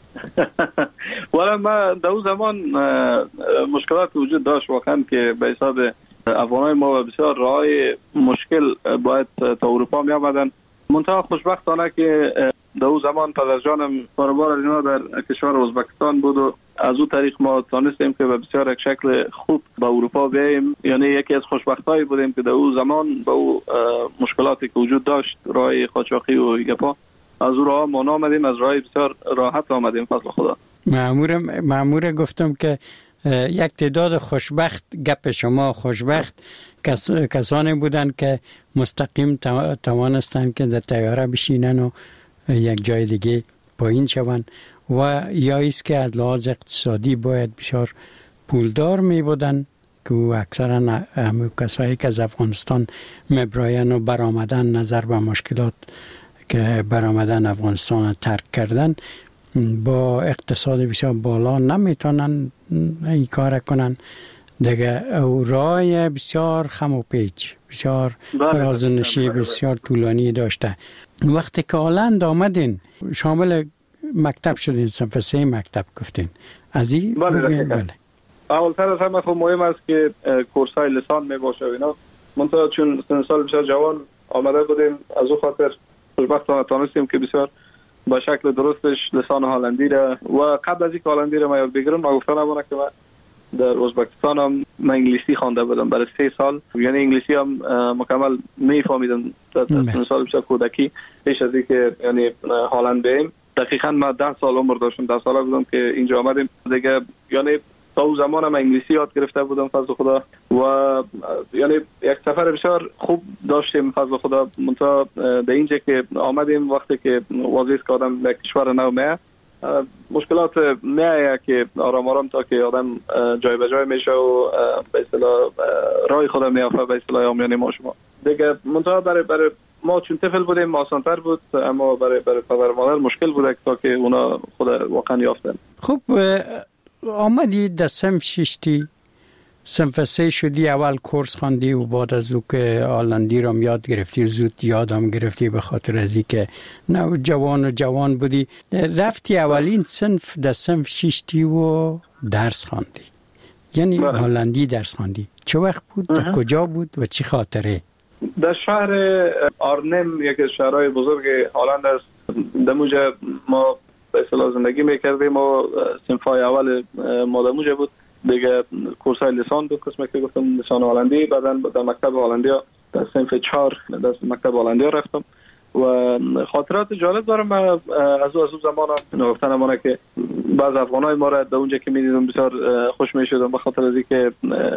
والا ما در اون زمان مشکلات وجود داشت واقعا که به حساب افغانای ما بسیار راه مشکل باید تا اروپا می آمدن. منتها خوشبختانه که در اون زمان پدر جانم کاروبار اینا در کشور ازبکستان بود و از اون طریق ما تانستیم که به بسیار یک شکل خوب به اروپا بیاییم. یعنی یکی از خوشبختایی بودیم که در اون زمان با اون مشکلاتی که وجود داشت، راه قاچاقی و گپا، از اون راه ما آمدیم، از راه بسیار راحت آمدیم فضل خدا. مأمور گفتم که یک تعداد خوشبخت، گپ شما خوشبخت کسانی بودند که مستقیم توانستند که در طیاره بشینن و یک جای دیگه پایین شوند و یا است که از لحاظ اقتصادی باید بسیار پولدار می بودند که اکثرا همه کسایی که از افغانستان میبراین و برآمدن نظر به مشکلات که برآمدن افغانستان ترک کردن با اقتصاد بسیار بالا نمیتونن این کار کنن دیگه. او راه بسیار خم و پیچ، بسیار فرازنشی، بسیار طولانی داشته. وقتی که هلند آمدین شامل مکتب شدین، صنف 3 مکتب گفتین از این بگوین. بله اولتر از همه خب مهم است که کورسای لسان می باشه و اینا. منتها چون سال بسیار جوان آمده بودیم از او خاطر خوشبختانه تانستیم که بسیار با شکل درستش لسان هلندی را و قبل از اینکه هلندی را من یاد بگیرم ما گفتم نمونه که من در ازبکستان هم من انگلیسی خوانده بودم برای 3 سال، یعنی انگلیسی هم مکمل میفهمیدم در سال بسیار کودکی پیش از اینکه یعنی هلند بریم. دقیقاً من 10 سال عمر داشتم، 10 ساله بودم که اینجا آمدیم دیگه. یعنی تا اون زمان من انگلیسی یاد گرفته بودم فضل خدا و یعنی یک سفر بسیار خوب داشتیم فضل خدا. منتها به اینجا که آمدیم وقتی که واضح است که آدم به کشور نو میه مشکلات میایه که آرام آرام تا که آدم جای به جای میشه و به اصطلاح راه خدا میافته به اصطلاح آمیانه ما شما دیگه. منتها برای ما چون طفل بودیم آسان‌تر بود، اما برای پدر مادر مشکل بود تا که اونا خود واقعا یافتن. خوب آمدی در صنف 6 صنف 3 شدی، اول کورس خواندی و بعد از او که هلندی را یاد گرفتی زود یادم گرفتی به خاطر از اینکه نه جوان بودی. رفتی اولین صنف در صنف 6 و درس خواندی، یعنی هلندی درس خواندی. چه وقت بود؟ در کجا بود و چی خاطره؟ در شهر آرنم، یکی از شهرهای بزرگ هلند است. در موجه ما به اصطلاح زندگی میکردیم و صنفای اول ما در موجه بود دیگه. کورسای لسان بود، قسمه که گفتم لسان هلندی. بعدا در مکتب هلندیا در صنف 4 در مکتب هلندیا رفتم و خاطرات جالب دارم. من از اون زمان نگفتن امانه که بعض افغانای ما را در اونجا که میدیدم بسیار خوش میشدم به خاطر از اینکه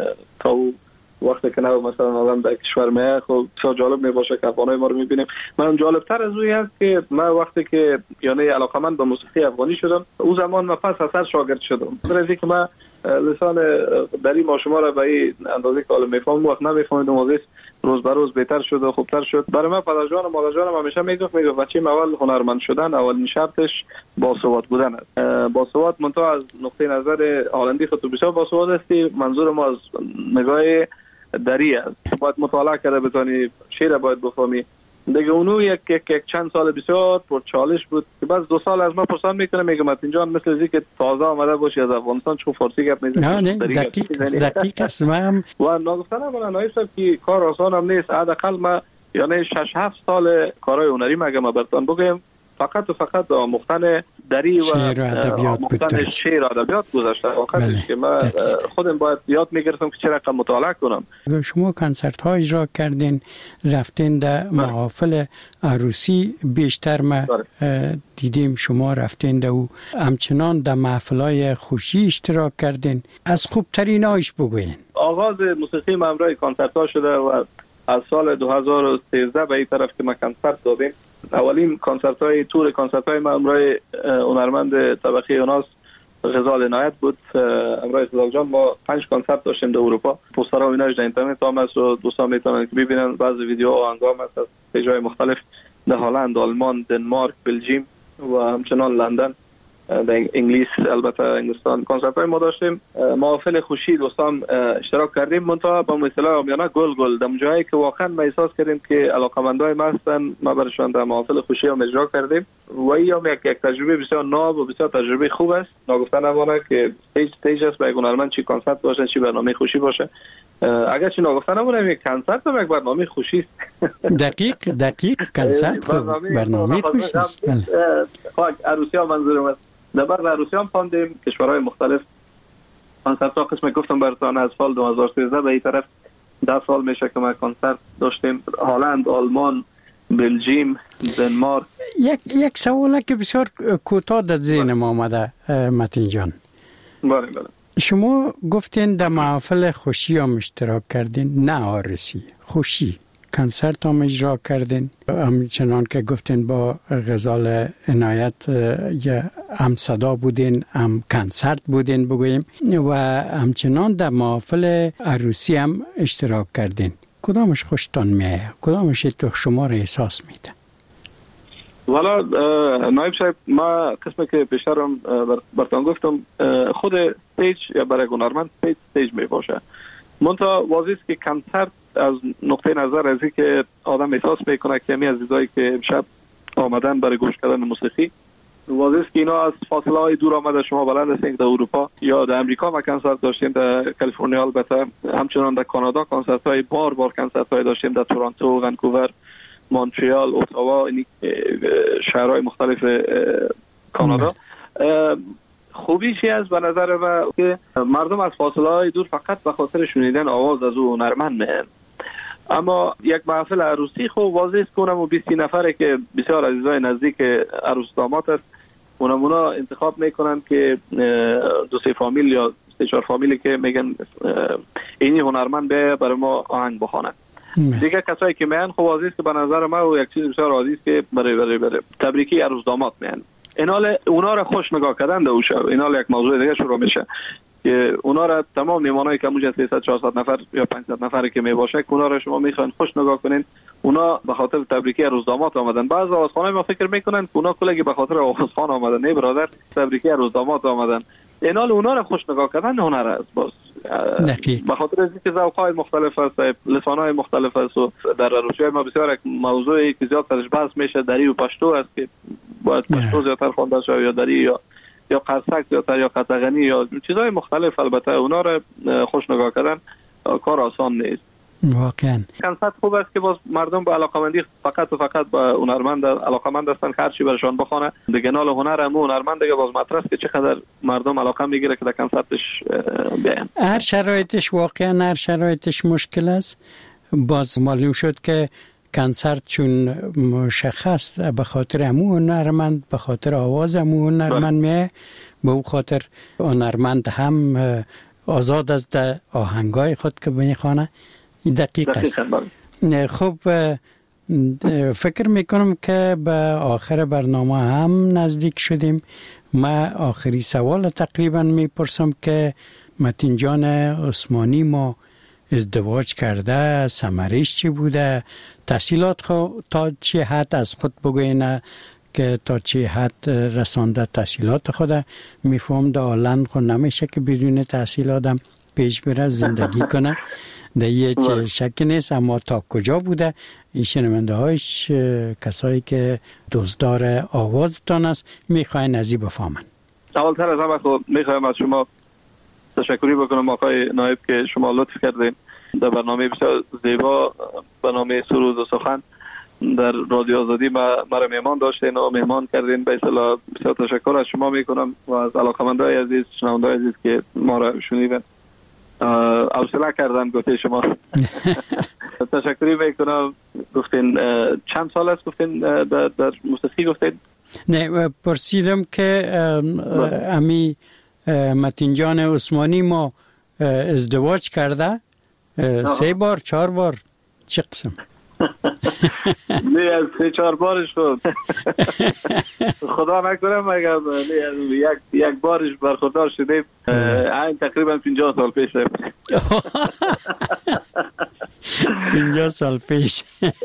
تا وقتی که نه مثلا آدم در کشور میه خب بسیار جالب میباشه که افغانای ما رو میبینیم. من جالبتر از اون هست که من وقتی که یعنی علاقمند به موسیقی افغانی شدم اون زمان من پس اثر شاگرد شدم. برای اینکه من لسان دری ما شما را به این اندازه که حالا میفهمم وقت نمیفهمیدم واضح روز به روز بهتر شد و خوبتر شد. برای من پدر جان و مادر جانم همیشه میگفت بچه اول هنرمند شدن اولین شرطش باسواد بودن است. باسواد منتها از نقطه نظر هلندی خود بسیار باسواد هستی. منظور ما از نگاه دری است. باید مطالعه کرده بتونی، شعر باید بفهمی دیگه. اونو یک چند سال بسیار پر چالش بود که بعد 2 سال از ما پرسان میکنه میگم اینجا مثل از که تازه آمده باشی از افغانستان چون فارسی گپ میزنی. نه دقیق است. من و نگفتن من نایب صاحب که کار آسان هم نیست. حداقل ما یعنی 6-7 سال کارهای هنری مگه براتون بگم فقط آموختن دری و آموختن شعر و ادبیات گذاشته. واقعا که من خودم باید یاد میگرفتم که چرا مطالعه کنم. شما کنسرت ها اجرا کردین، رفتین در محافل عروسی بیشتر ما دیدیم شما رفتین در او، همچنان در محفلای خوشی اشتراک کردین. از خوبترین هایش بگوین. آغاز موسیقی من امرای کنسرت ها شده و از سال 2013 به این طرف که ما کنسرت دادیم. اولین کنسرت های تور کنسرت های ما امرای هنرمند طبقه یوناس غزال عنایت بود. امرای غزال جان ما 5 کنسرت داشتیم در اروپا. پوسترها و ایناش در اینترنت هم هست و دوستان میتونن که ببینن. بعضی ویدیوها و آهنگام هست از جای مختلف در هلند، آلمان، دنمارک، بلژیم و همچنان لندن، در انگلیس، البته انگلستان کنسرت های ما داشتیم. محافل خوشی دوستان اشتراک کردیم. منتها با اصطلاح عامیانه گل در جایی که واقعا ما احساس کردیم که علاقه‌مندای ما هستن ما برشان در محافل خوشی هم اجرا کردیم و این هم یک تجربه بسیار ناب و بسیار تجربه خوب است. نگفتن نمونه که استیج است برای هنرمند، چی کنسرت باشه چی برنامه خوشی باشه. اگر چی نگفتن نمونه یک کنسرت هم یک برنامه خوشی است. دقیق کنسرت برنامه خوشی است. عروسی ها منظورم است. در بعد عروسی هم خواندیم کشورهای مختلف. کنسرت ها قسم گفتم براتون از سال 2013 به این طرف 10 سال میشه که ما کنسرت داشتیم. هلند، آلمان، بلژیم، دنمارک. یک سواله که بسیار کوتاه در ذهن ما آمده متین جان. بله. شما گفتین در محافل خوشی هم اشتراک کردین، نه عارسی، خوشی کنسرت هم اجرا کردین، همچنان که گفتین با غزال عنایت هم صدا بودین، هم کنسرت بودین بگوییم، و همچنان در محافل عروسی هم اشتراک کردین. کدامش خوشتان میایه؟ کدامش تو شما را احساس میده؟ والا نایب صاحب، ما قسمی که پیشترم برتان گفتم، خود استیج یا برای هنرمند استیج می باشه. منتها واضح است که کنسرت از نقطه نظر از که آدم احساس میکنه که همی عزیزایی که امشب آمدن برای گوش کردن موسیقی، واضح است که اینا از فاصله های دور آمده. شما بلد هستین در اروپا یا در امریکا ما کنسرت داشتیم، در کالیفرنیا البته، همچنان در کانادا کنسرت های بار کنسرت های داشتیم، در تورنتو، ونکوور، مونترال، اتاوا، این شهرهای مختلف کانادا. خوبی چی است به نظر من که مردم از فاصله های دور فقط به خاطر شنیدن آواز از او هنرمند میان. اما یک محفل عروسی خب واضح است که اونم 20 نفره که بسیار عزیزای نزدیک عروس داماد است، اونا انتخاب میکنن که 2-3 فامیل یا 3-4 فامیلی که میگن اینی هنرمند به برای ما آهنگ بخونه. دیگه کسایی که میان خب واضح است که به نظر من و یک چیز بسیار عادی است که برای تبریکی عروس داماد میان. اینال اونا را خوش نگاه کردن در شب، اینال یک موضوع دیگه شروع میشه که اونا را تمام میمانایی که موجه 300-400 نفر یا 500 نفری که میباشه، اونا را شما میخواین خوش نگاه کنین. اونا به خاطر تبریکی عروس داماد آمدن. بعضی آوازخوانای ما فکر میکنن که اونا کلگی به خاطر آوازخوان آمدن. نه برادر، تبریکی عروس داماد آمدن. اینال اونا را خوش نگاه کردن هنر است. باز به خاطر از اینکه ذوق‌های مختلف است، لسان‌های مختلف است و در عروسی ما بسیار یک موضوعی که زیاد درش بحث میشه دری و پشتو است که باید پشتو زیادتر خوانده شود یا دری یا قرصک زیادتر یا قطغنی یا چیزهای مختلف. البته اونا را خوش نگاه کردن کار آسان نیست. واقعا کنسرت خوب است که باز مردم به علاقمندی فقط و فقط به هنرمند علاقمند هستن، هر چی برشان بخونه. دیگه نال هنر هم هنرمند دیگه باز مطرح است که چقدر مردم علاقه میگیره که در کنسرتش بیان. هر شرایطش واقعا هر شرایطش مشکل است. باز معلوم شد که کنسرت چون مشخص به خاطر همون هنرمند، به خاطر آواز همون هنرمند میه، به اون خاطر هنرمند هم آزاد از آهنگای خود که میخوانه. دقیق است. خب فکر میکنم که به آخر برنامه هم نزدیک شدیم. ما آخری سوال تقریبا میپرسم که متین جان عثمانی ما ازدواج کرده، ثمرش چی بوده؟ تحصیلات خود تا چه حد از خود بگوینه که تا چه حد رسانده تحصیلات خود؟ میفهم در آلند خود نمیشه که بدون تحصیلاتم پیش بره زندگی کنه، در یه شک نیست. اما تا کجا بوده این شنونده هایش کسایی که دوستدار آوازتان است میخواین از این بفهمن؟ اولتر از همه خود میخوایم از شما تشکری بکنم آقای نایب که شما لطف کردین در برنامه بسیار زیبا، برنامه سرود و سخن در رادیو آزادی مرا مهمان داشتین و مهمان کردین. به اصطلاح بسیار تشکر از شما میکنم و از علاقمندای عزیز، شنوندای عزیز که ما را شنیدن. حوصله کردم گفته شما. تشکری میکنم. گفتین چند سال است گفتین در موسیقی گفتین؟ نه پرسیدم که امی متین جان عثمانی ما ازدواج کرده 3 بار 4 بار چه قسم؟ نه از 3-4 بارش شد. خدا نکنه مگر یک بارش برخوردار شدیم. این تقریبا 50 سال پیشه. 50 سال پیش.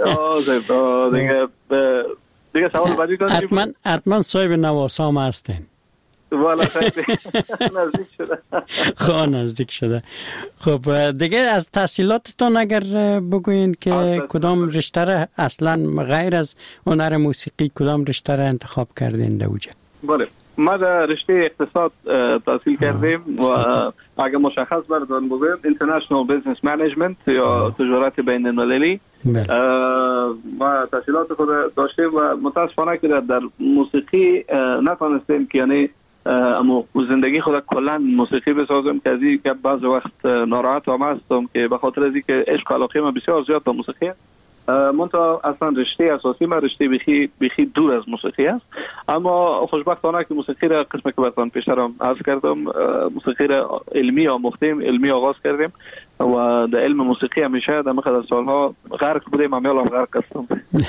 دیگه سوال بعدی کنیم. حتما صاحب نواسام هستین. والا نزدیک شده. خواه نزدیک شده. خب دیگه از تحصیلاتتون اگر بگوین که کدام رشته را اصلا غیر از هنر موسیقی کدام رشته را انتخاب کردین در اوجه؟ بله ما در رشته اقتصاد تحصیل کردیم و اگر مشخص بردان بگویم International Business Management یا تجارت بین المللی. ما تحصیلات خود داشتیم و متاسفانه که در موسیقی نتونستیم که یعنی اما زندگی خود کلا موسیقی بسازم که از این که بعض وقت ناراحت هم هستم که به خاطر از اینکه عشق علاقه من بسیار زیاد به موسیقی منتها اصلا رشته اساسی من رشته بخی دور از موسیقی است، اما خوشبختانه که موسیقی را قسمی که براتون پیشترم عرض کردم موسیقی را علمی آموختیم، علمی آغاز کردیم و در علم موسیقی همیشه در مقدار سالها غرق بودیم، همیشه غرق هستم.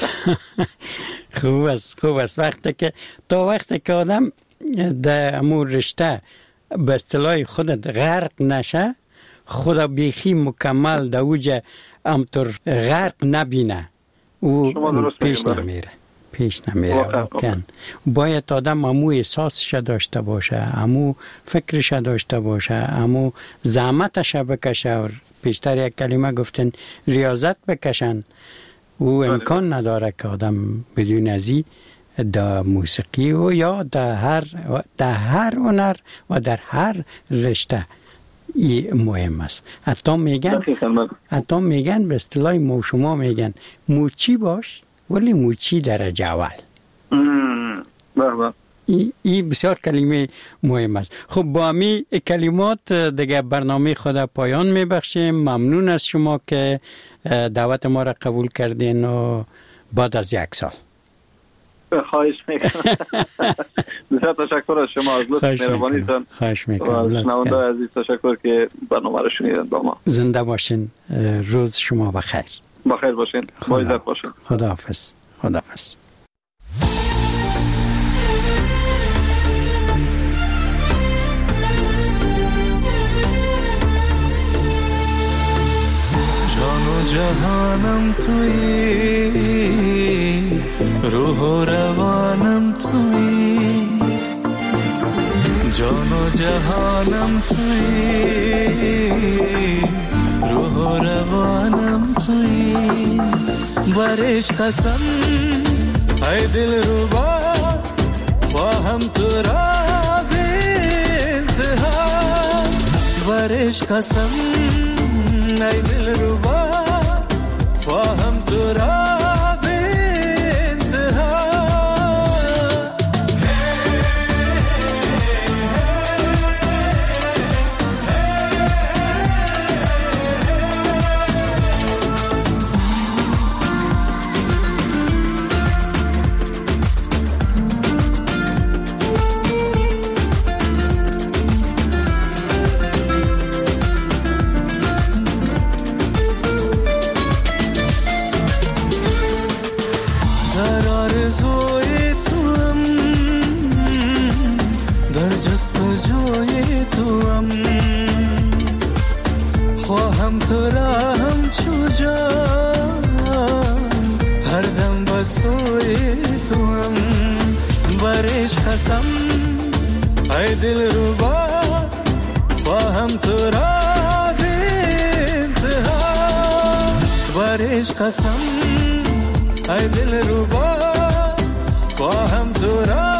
خوب است وقتی که آدم در امور رشته به اصطلاح خودت غرق نشه، خدا بیخی مکمل در اوج همطور غرق نبینه، او پیش نمیره واقعا. باید آدم همو احساسش داشته باشه، همو فکرش داشته باشه، همو زحمتش بکشه. پیشتر یک کلمه گفتن ریاضت بکشن. او امکان نداره که آدم بدون ازی در موسیقی و یا در هر هنر و در هر رشته ای مهم است. حتی میگن به اصطلاح ما شما میگن موچی باش ولی موچی درجه اول. این بسیار کلمه مهم است. خب با همین کلمات دیگه برنامه خود پایان میبخشیم. ممنون از شما که دعوت ما را قبول کردین و بعد از 1 سال. خواهش میکنم. بسیار تشکر از شما، از لطف مهربانیتون. خواهش میکنم. شنونده عزیز تشکر که برنامه را شنیدن با ما. زنده باشین. روز شما بخیر. بخیر باشین. با عزت باشین. خداحافظ. خداحافظ. جان و جهانم تویی، روح و روانم تویی، جان و جهانم تویی، روح و روانم تویی. برش قسم ای دل ربا خواهم تو را به انتها. برش قسم ای دل ربا خواهم تو را به انتها. خواهم تو را همچو جان هر دم بسوی تو هم. برش قسم ای دل ربا خواهم تو را به انتها. برش قسم ای دل ربا خواهم تو را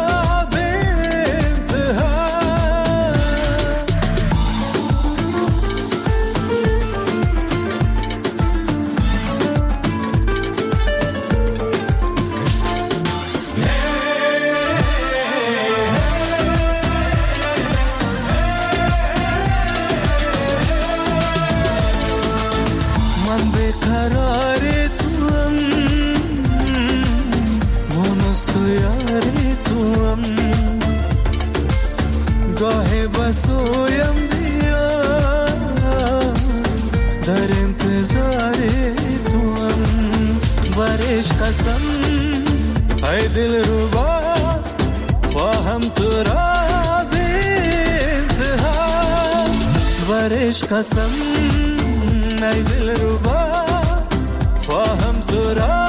سویم بیا در انتظار تو هم. برش قسم ای دل ربا خواهم تو را به انتها. برش قسم ای دل ربا خواهم تو را